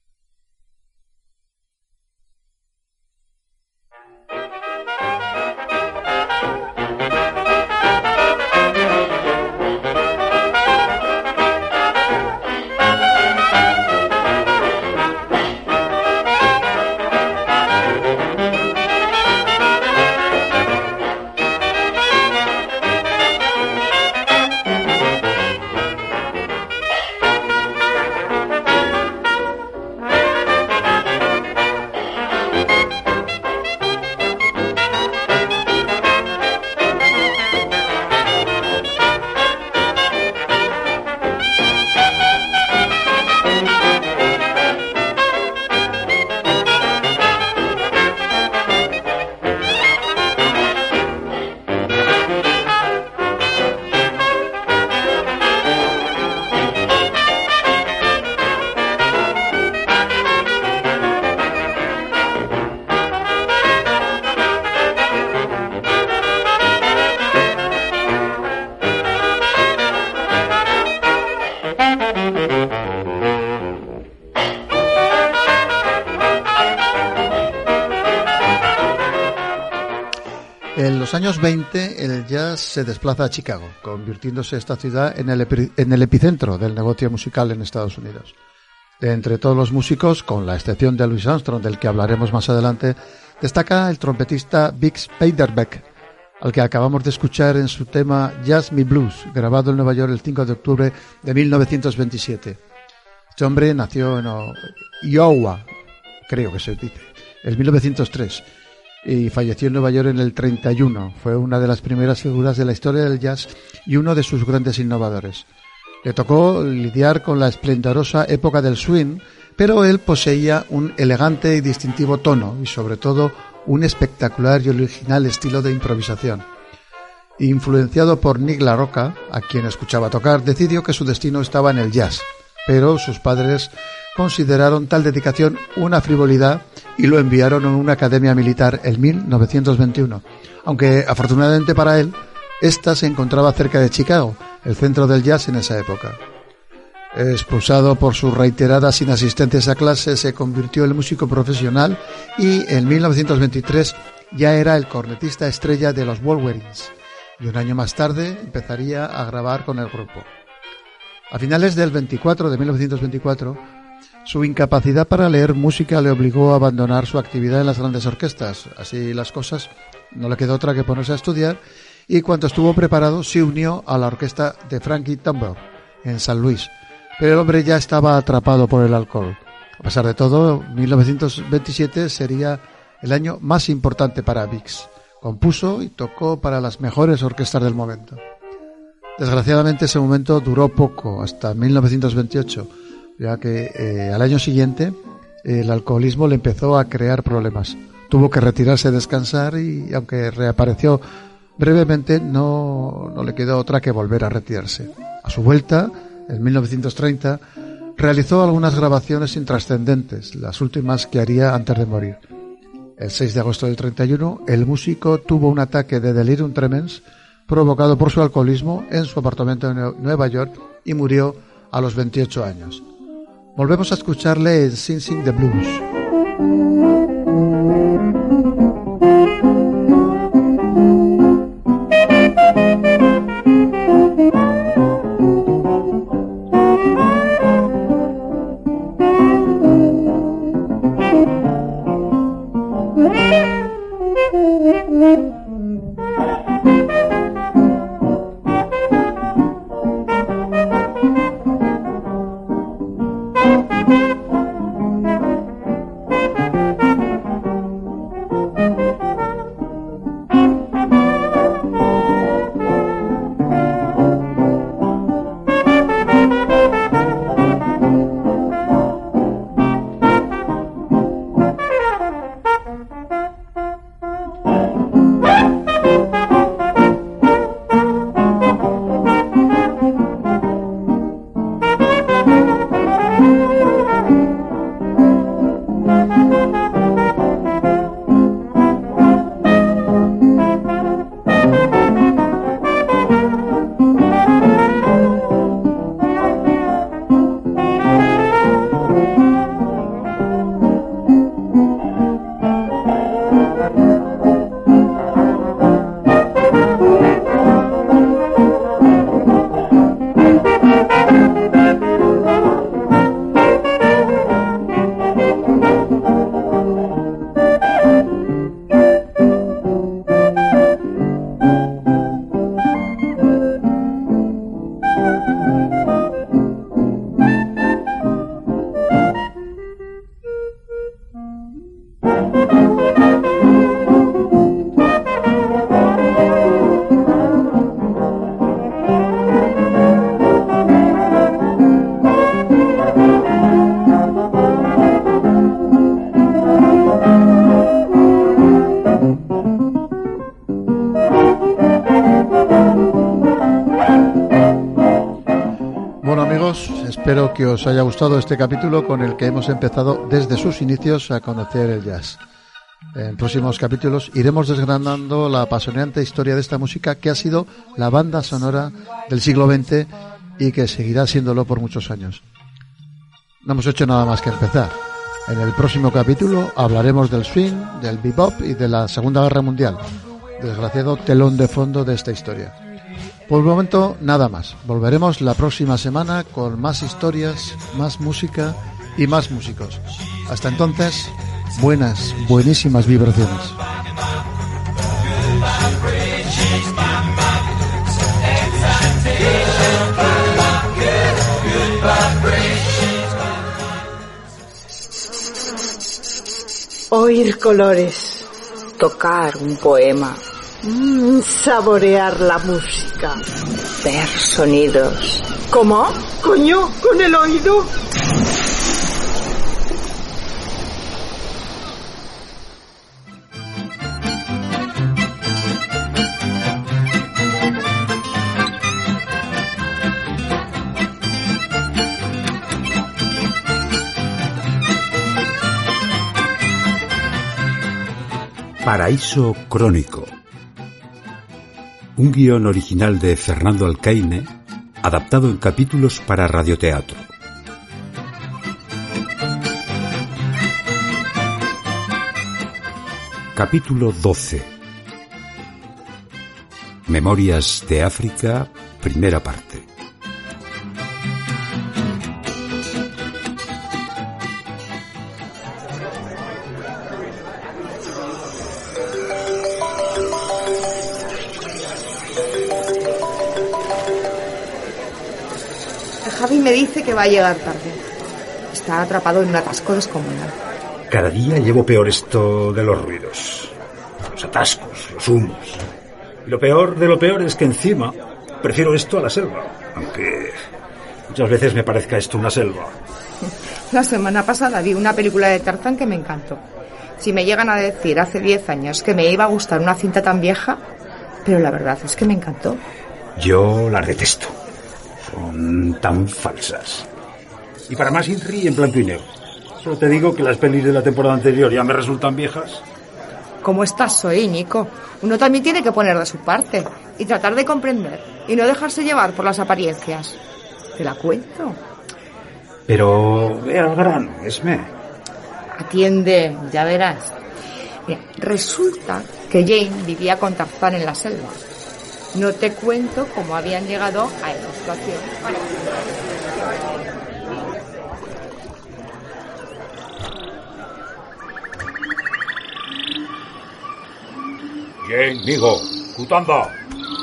En los años veinte el jazz se desplaza a Chicago, convirtiéndose esta ciudad en el, epi- en el epicentro del negocio musical en Estados Unidos. De entre todos los músicos, con la excepción de Louis Armstrong, del que hablaremos más adelante, destaca el trompetista Bix Beiderbecke, al que acabamos de escuchar en su tema Jazz Me Blues, grabado en Nueva York el cinco de octubre de mil novecientos veintisiete. Este hombre nació en oh, Iowa, creo que se dice, en mil novecientos tres, y falleció en Nueva York en el treinta y uno. Fue una de las primeras figuras de la historia del jazz y uno de sus grandes innovadores. Le tocó lidiar con la esplendorosa época del swing, pero él poseía un elegante y distintivo tono y sobre todo un espectacular y original estilo de improvisación. Influenciado por Nick LaRocca, a quien escuchaba tocar, decidió que su destino estaba en el jazz, pero sus padres consideraron tal dedicación una frivolidad y lo enviaron a una academia militar en mil novecientos veintiuno, aunque afortunadamente para él, esta se encontraba cerca de Chicago, el centro del jazz en esa época. Expulsado por sus reiteradas inasistencias a clases, se convirtió en músico profesional y en mil novecientos veintitrés ya era el cornetista estrella de los Wolverines, y un año más tarde empezaría a grabar con el grupo. A finales del veinticuatro de mil novecientos veinticuatro, su incapacidad para leer música le obligó a abandonar su actividad en las grandes orquestas. Así las cosas, no le quedó otra que ponerse a estudiar, y cuando estuvo preparado se unió a la orquesta de Frankie Tumble en San Luis, pero el hombre ya estaba atrapado por el alcohol. A pesar de todo, mil novecientos veintisiete sería el año más importante para Biggs. Compuso y tocó para las mejores orquestas del momento. Desgraciadamente ese momento duró poco, hasta mil novecientos veintiocho, ya que eh, al año siguiente el alcoholismo le empezó a crear problemas. Tuvo que retirarse a descansar y, aunque reapareció brevemente, no, no le quedó otra que volver a retirarse. A su vuelta, en mil novecientos treinta, realizó algunas grabaciones intrascendentes, las últimas que haría antes de morir. El seis de agosto del treinta y uno, el músico tuvo un ataque de delirium tremens provocado por su alcoholismo en su apartamento en Nueva York y murió a los veintiocho años. Volvemos a escucharle en Sing Sing the Blues. Espero que os haya gustado este capítulo con el que hemos empezado desde sus inicios a conocer el jazz. En próximos capítulos iremos desgranando la apasionante historia de esta música que ha sido la banda sonora del siglo veinte y que seguirá siéndolo por muchos años. No hemos hecho nada más que empezar. En el próximo capítulo hablaremos del swing, del bebop y de la Segunda Guerra Mundial, desgraciado telón de fondo de esta historia. Por el momento, nada más. Volveremos la próxima semana con más historias, más música y más músicos. Hasta entonces, buenas, buenísimas vibraciones. Oír colores, tocar un poema, mm, saborear la música, ver sonidos. ¿Cómo? Coño, con el oído. Paraíso Crónico. Un guión original de Fernando Alcaine, adaptado en capítulos para radioteatro. Capítulo doce. Memorias de África, primera parte. Javi me dice que va a llegar tarde. Está atrapado en un atasco descomunal. Cada día llevo peor esto de los ruidos. Los atascos, los humos. Y lo peor de lo peor es que encima prefiero esto a la selva. Aunque muchas veces me parezca esto una selva. La semana pasada vi una película de Tarzán que me encantó. Si me llegan a decir hace diez años que me iba a gustar una cinta tan vieja, pero la verdad es que me encantó. Yo las detesto. Son tan falsas. Y para más Inri en blanco y negro. Solo te digo que las pelis de la temporada anterior ya me resultan viejas. ¿Cómo estás hoy, Nico? Uno también tiene que poner de su parte y tratar de comprender y no dejarse llevar por las apariencias. ¿Te la cuento? Pero ve al grano, Esme. Atiende, ya verás. Mira, resulta que Jane vivía con Tarzán en la selva. No te cuento cómo habían llegado a esa situación. Vale. Jane, Migo, Kutanda.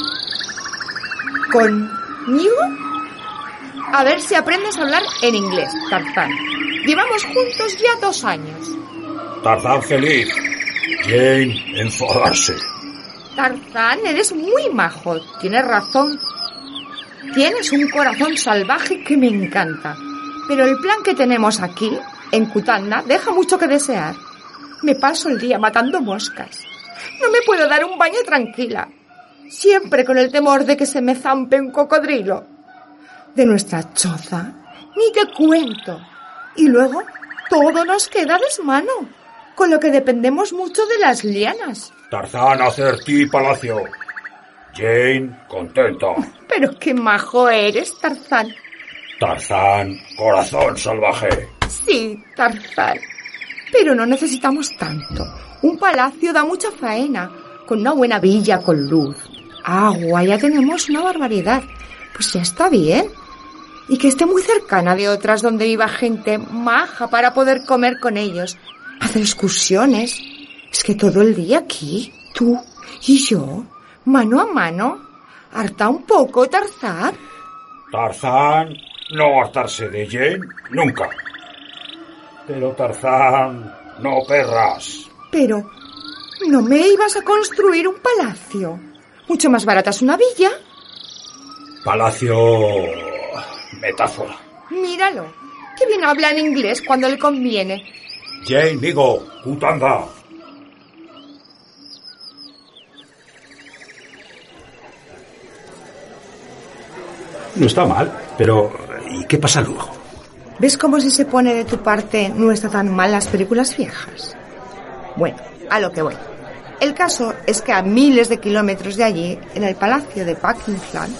¿Conmigo? A ver si aprendes a hablar en inglés, Tarzán. Llevamos juntos ya dos años. Tarzán feliz. Jane, enfadarse. Tarzán, eres muy majo. Tienes razón. Tienes un corazón salvaje que me encanta. Pero el plan que tenemos aquí, en Kutanda, deja mucho que desear. Me paso el día matando moscas. No me puedo dar un baño tranquila. Siempre con el temor de que se me zampe un cocodrilo. De nuestra choza, ni te cuento. Y luego, todo nos queda desmano, con lo que dependemos mucho de las lianas. Tarzán, hacer ti palacio. Jane, contenta. Pero qué majo eres, Tarzán. Tarzán, corazón salvaje. Sí, Tarzán. Pero no necesitamos tanto. Un palacio da mucha faena, con una buena villa con luz. Agua, ya tenemos una barbaridad. Pues ya está bien. Y que esté muy cercana de otras donde viva gente maja para poder comer con ellos. Hacer excursiones. Es que todo el día aquí, tú y yo, mano a mano. ¿Harta un poco, Tarzán? Tarzán, no hartarse de Jane, nunca. Pero Tarzán, no perras. Pero, ¿no me ibas a construir un palacio? Mucho más barata es una villa. Palacio... metáfora. Míralo, qué bien habla en inglés cuando le conviene. Jane, Migo, Kutanda. No está mal, pero ¿y qué pasa luego? ¿Ves cómo si se pone de tu parte no está tan mal las películas viejas? Bueno, a lo que voy. El caso es que a miles de kilómetros de allí, en el palacio de Buckingham...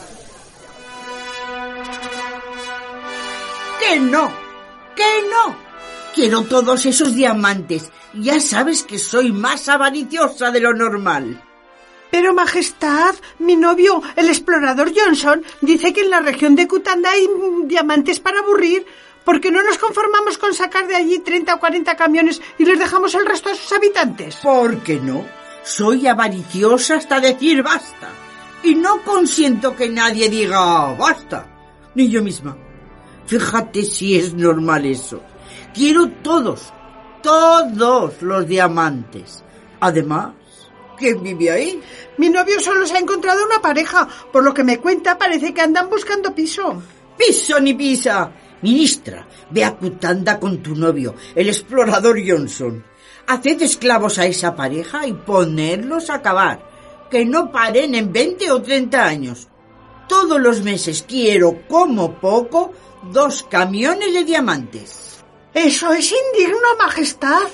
¡Que no! ¡Que no! Quiero todos esos diamantes. Ya sabes que soy más avariciosa de lo normal. Pero, Majestad, mi novio, el explorador Johnson, dice que en la región de Kutanda hay diamantes para aburrir. ¿Por qué no nos conformamos con sacar de allí treinta o cuarenta camiones y les dejamos el resto a sus habitantes? ¿Por qué no? Soy avariciosa hasta decir basta. Y no consiento que nadie diga basta. Ni yo misma. Fíjate si es normal eso. Quiero todos, todos los diamantes. Además, ¿quién vive ahí? Mi novio solo se ha encontrado una pareja. Por lo que me cuenta, parece que andan buscando piso. ¡Piso ni pisa! Ministra, ve a Kutanda con tu novio, el explorador Johnson. Haced esclavos a esa pareja y ponedlos a cavar. Que no paren en veinte o treinta años. Todos los meses quiero, como poco, dos camiones de diamantes. Eso es indigno, Majestad.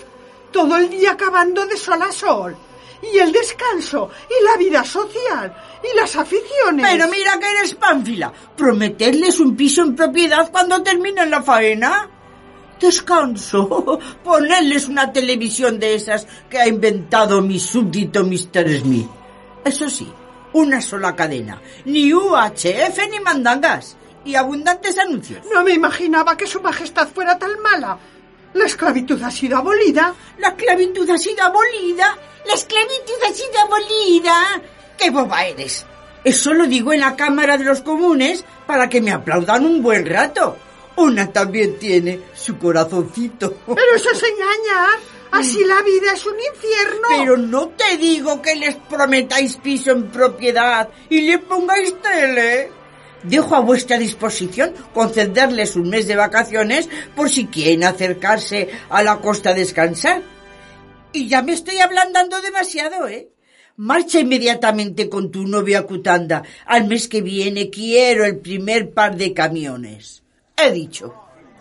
todo el día cavando de sol a sol. Y el descanso, y la vida social, y las aficiones. Pero mira que eres pánfila. Prometerles un piso en propiedad cuando terminen la faena. Descanso. Ponerles una televisión de esas que ha inventado mi súbdito mister Smith. Eso sí, una sola cadena. Ni U H F ni mandangas. Y abundantes anuncios. No me imaginaba que su majestad fuera tan mala. La esclavitud ha sido abolida. La esclavitud ha sido abolida. La esclavitud ha sido abolida. ¡Qué boba eres! Eso lo digo en la Cámara de los Comunes para que me aplaudan un buen rato. Una también tiene su corazoncito. Pero eso es engañar. Así la vida es un infierno. Pero no te digo que les prometáis piso en propiedad y le pongáis tele. Dejo a vuestra disposición concederles un mes de vacaciones por si quieren acercarse a la costa a descansar. Y ya me estoy ablandando demasiado, ¿eh? Marcha inmediatamente con tu novio a Cutanda. Al mes que viene quiero el primer par de camiones. He dicho.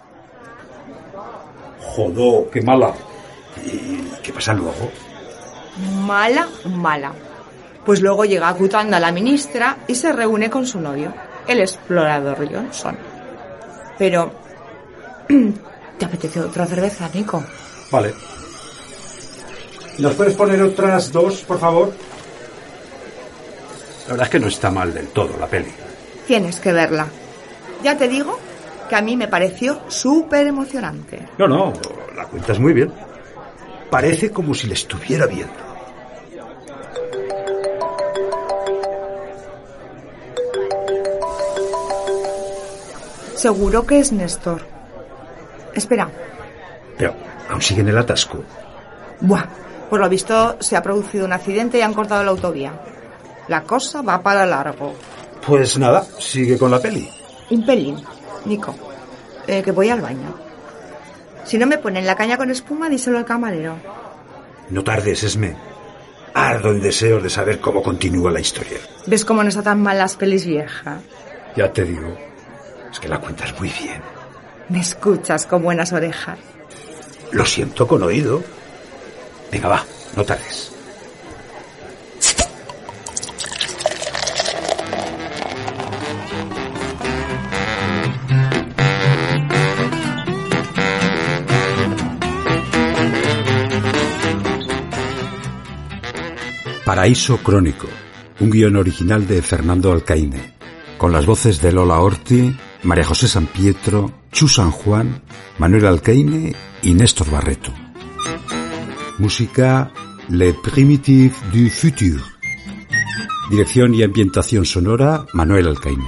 Jodó, qué mala. ¿Y qué pasa luego? Mala, mala. Pues luego llega a Cutanda la ministra y se reúne con su novio, el explorador Johnson. Pero... ¿te apetece otra cerveza, Nico? Vale. ¿Nos puedes poner otras dos, por favor? La verdad es que no está mal del todo la peli. Tienes que verla. Ya te digo que a mí me pareció súper emocionante. No, no, la cuentas muy bien. Parece como si la estuviera viendo. Seguro que es Néstor. Espera. Pero aún sigue en el atasco. Buah, por lo visto se ha producido un accidente y han cortado la autovía. La cosa va para largo. Pues nada, sigue con la peli. Un pelín, Nico, eh, que voy al baño. Si no me ponen la caña con espuma, díselo al camarero. No tardes, Esme. Ardo en deseos de saber cómo continúa la historia. ¿Ves cómo no está tan mal las pelis viejas? Ya te digo, es que la cuentas muy bien. Me escuchas con buenas orejas. Lo siento con oído. Venga, va, no tardes. Paraíso Crónico, un guión original de Fernando Alcaine, con las voces de Lola Orti, María José San Pietro, Chu San Juan, Manuel Alcaine y Néstor Barreto. Música Les Primitives du Futur. Dirección y ambientación sonora Manuel Alcaine.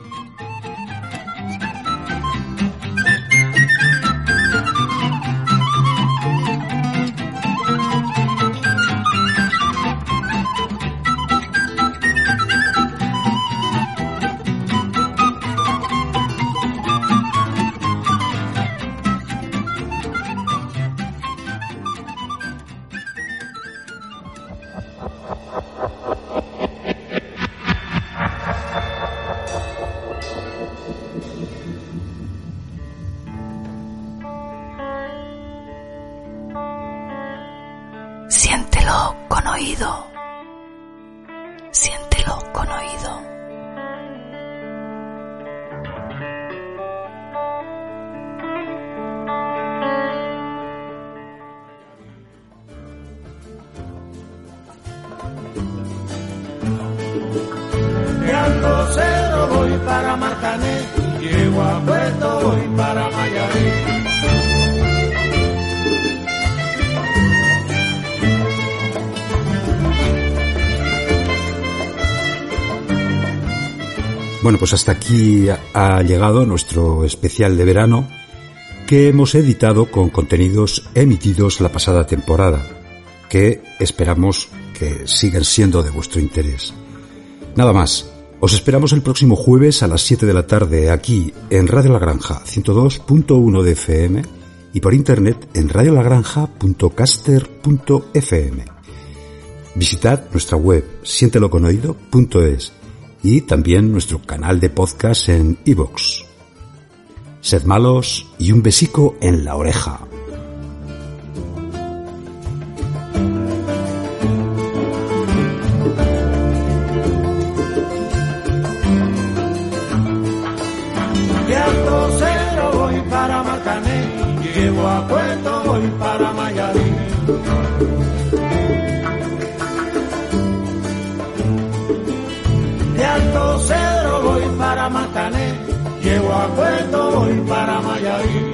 Siéntelo con oído. Siéntelo con oído. De Alto Cerro voy para Marcané, llego a Puerto, voy para Mayarí. Bueno, pues hasta aquí ha llegado nuestro especial de verano que hemos editado con contenidos emitidos la pasada temporada, que esperamos que sigan siendo de vuestro interés. Nada más, os esperamos el próximo jueves a las siete de la tarde aquí en Radio La Granja ciento dos punto uno de F M y por internet en radio la granja punto caster punto f m. Visitad nuestra web siéntelo con oído punto es y también nuestro canal de podcast en iVoox. Sed malos y un besico en la oreja. llevo a Puerto, voy para Mayarín. De Alto Cedro voy para Macané, llevo a Puerto, voy para Mayarín.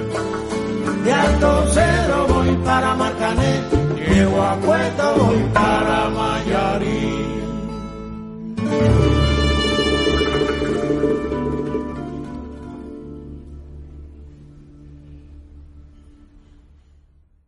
De Alto Cedro voy para Macané, llevo a Puerto, voy para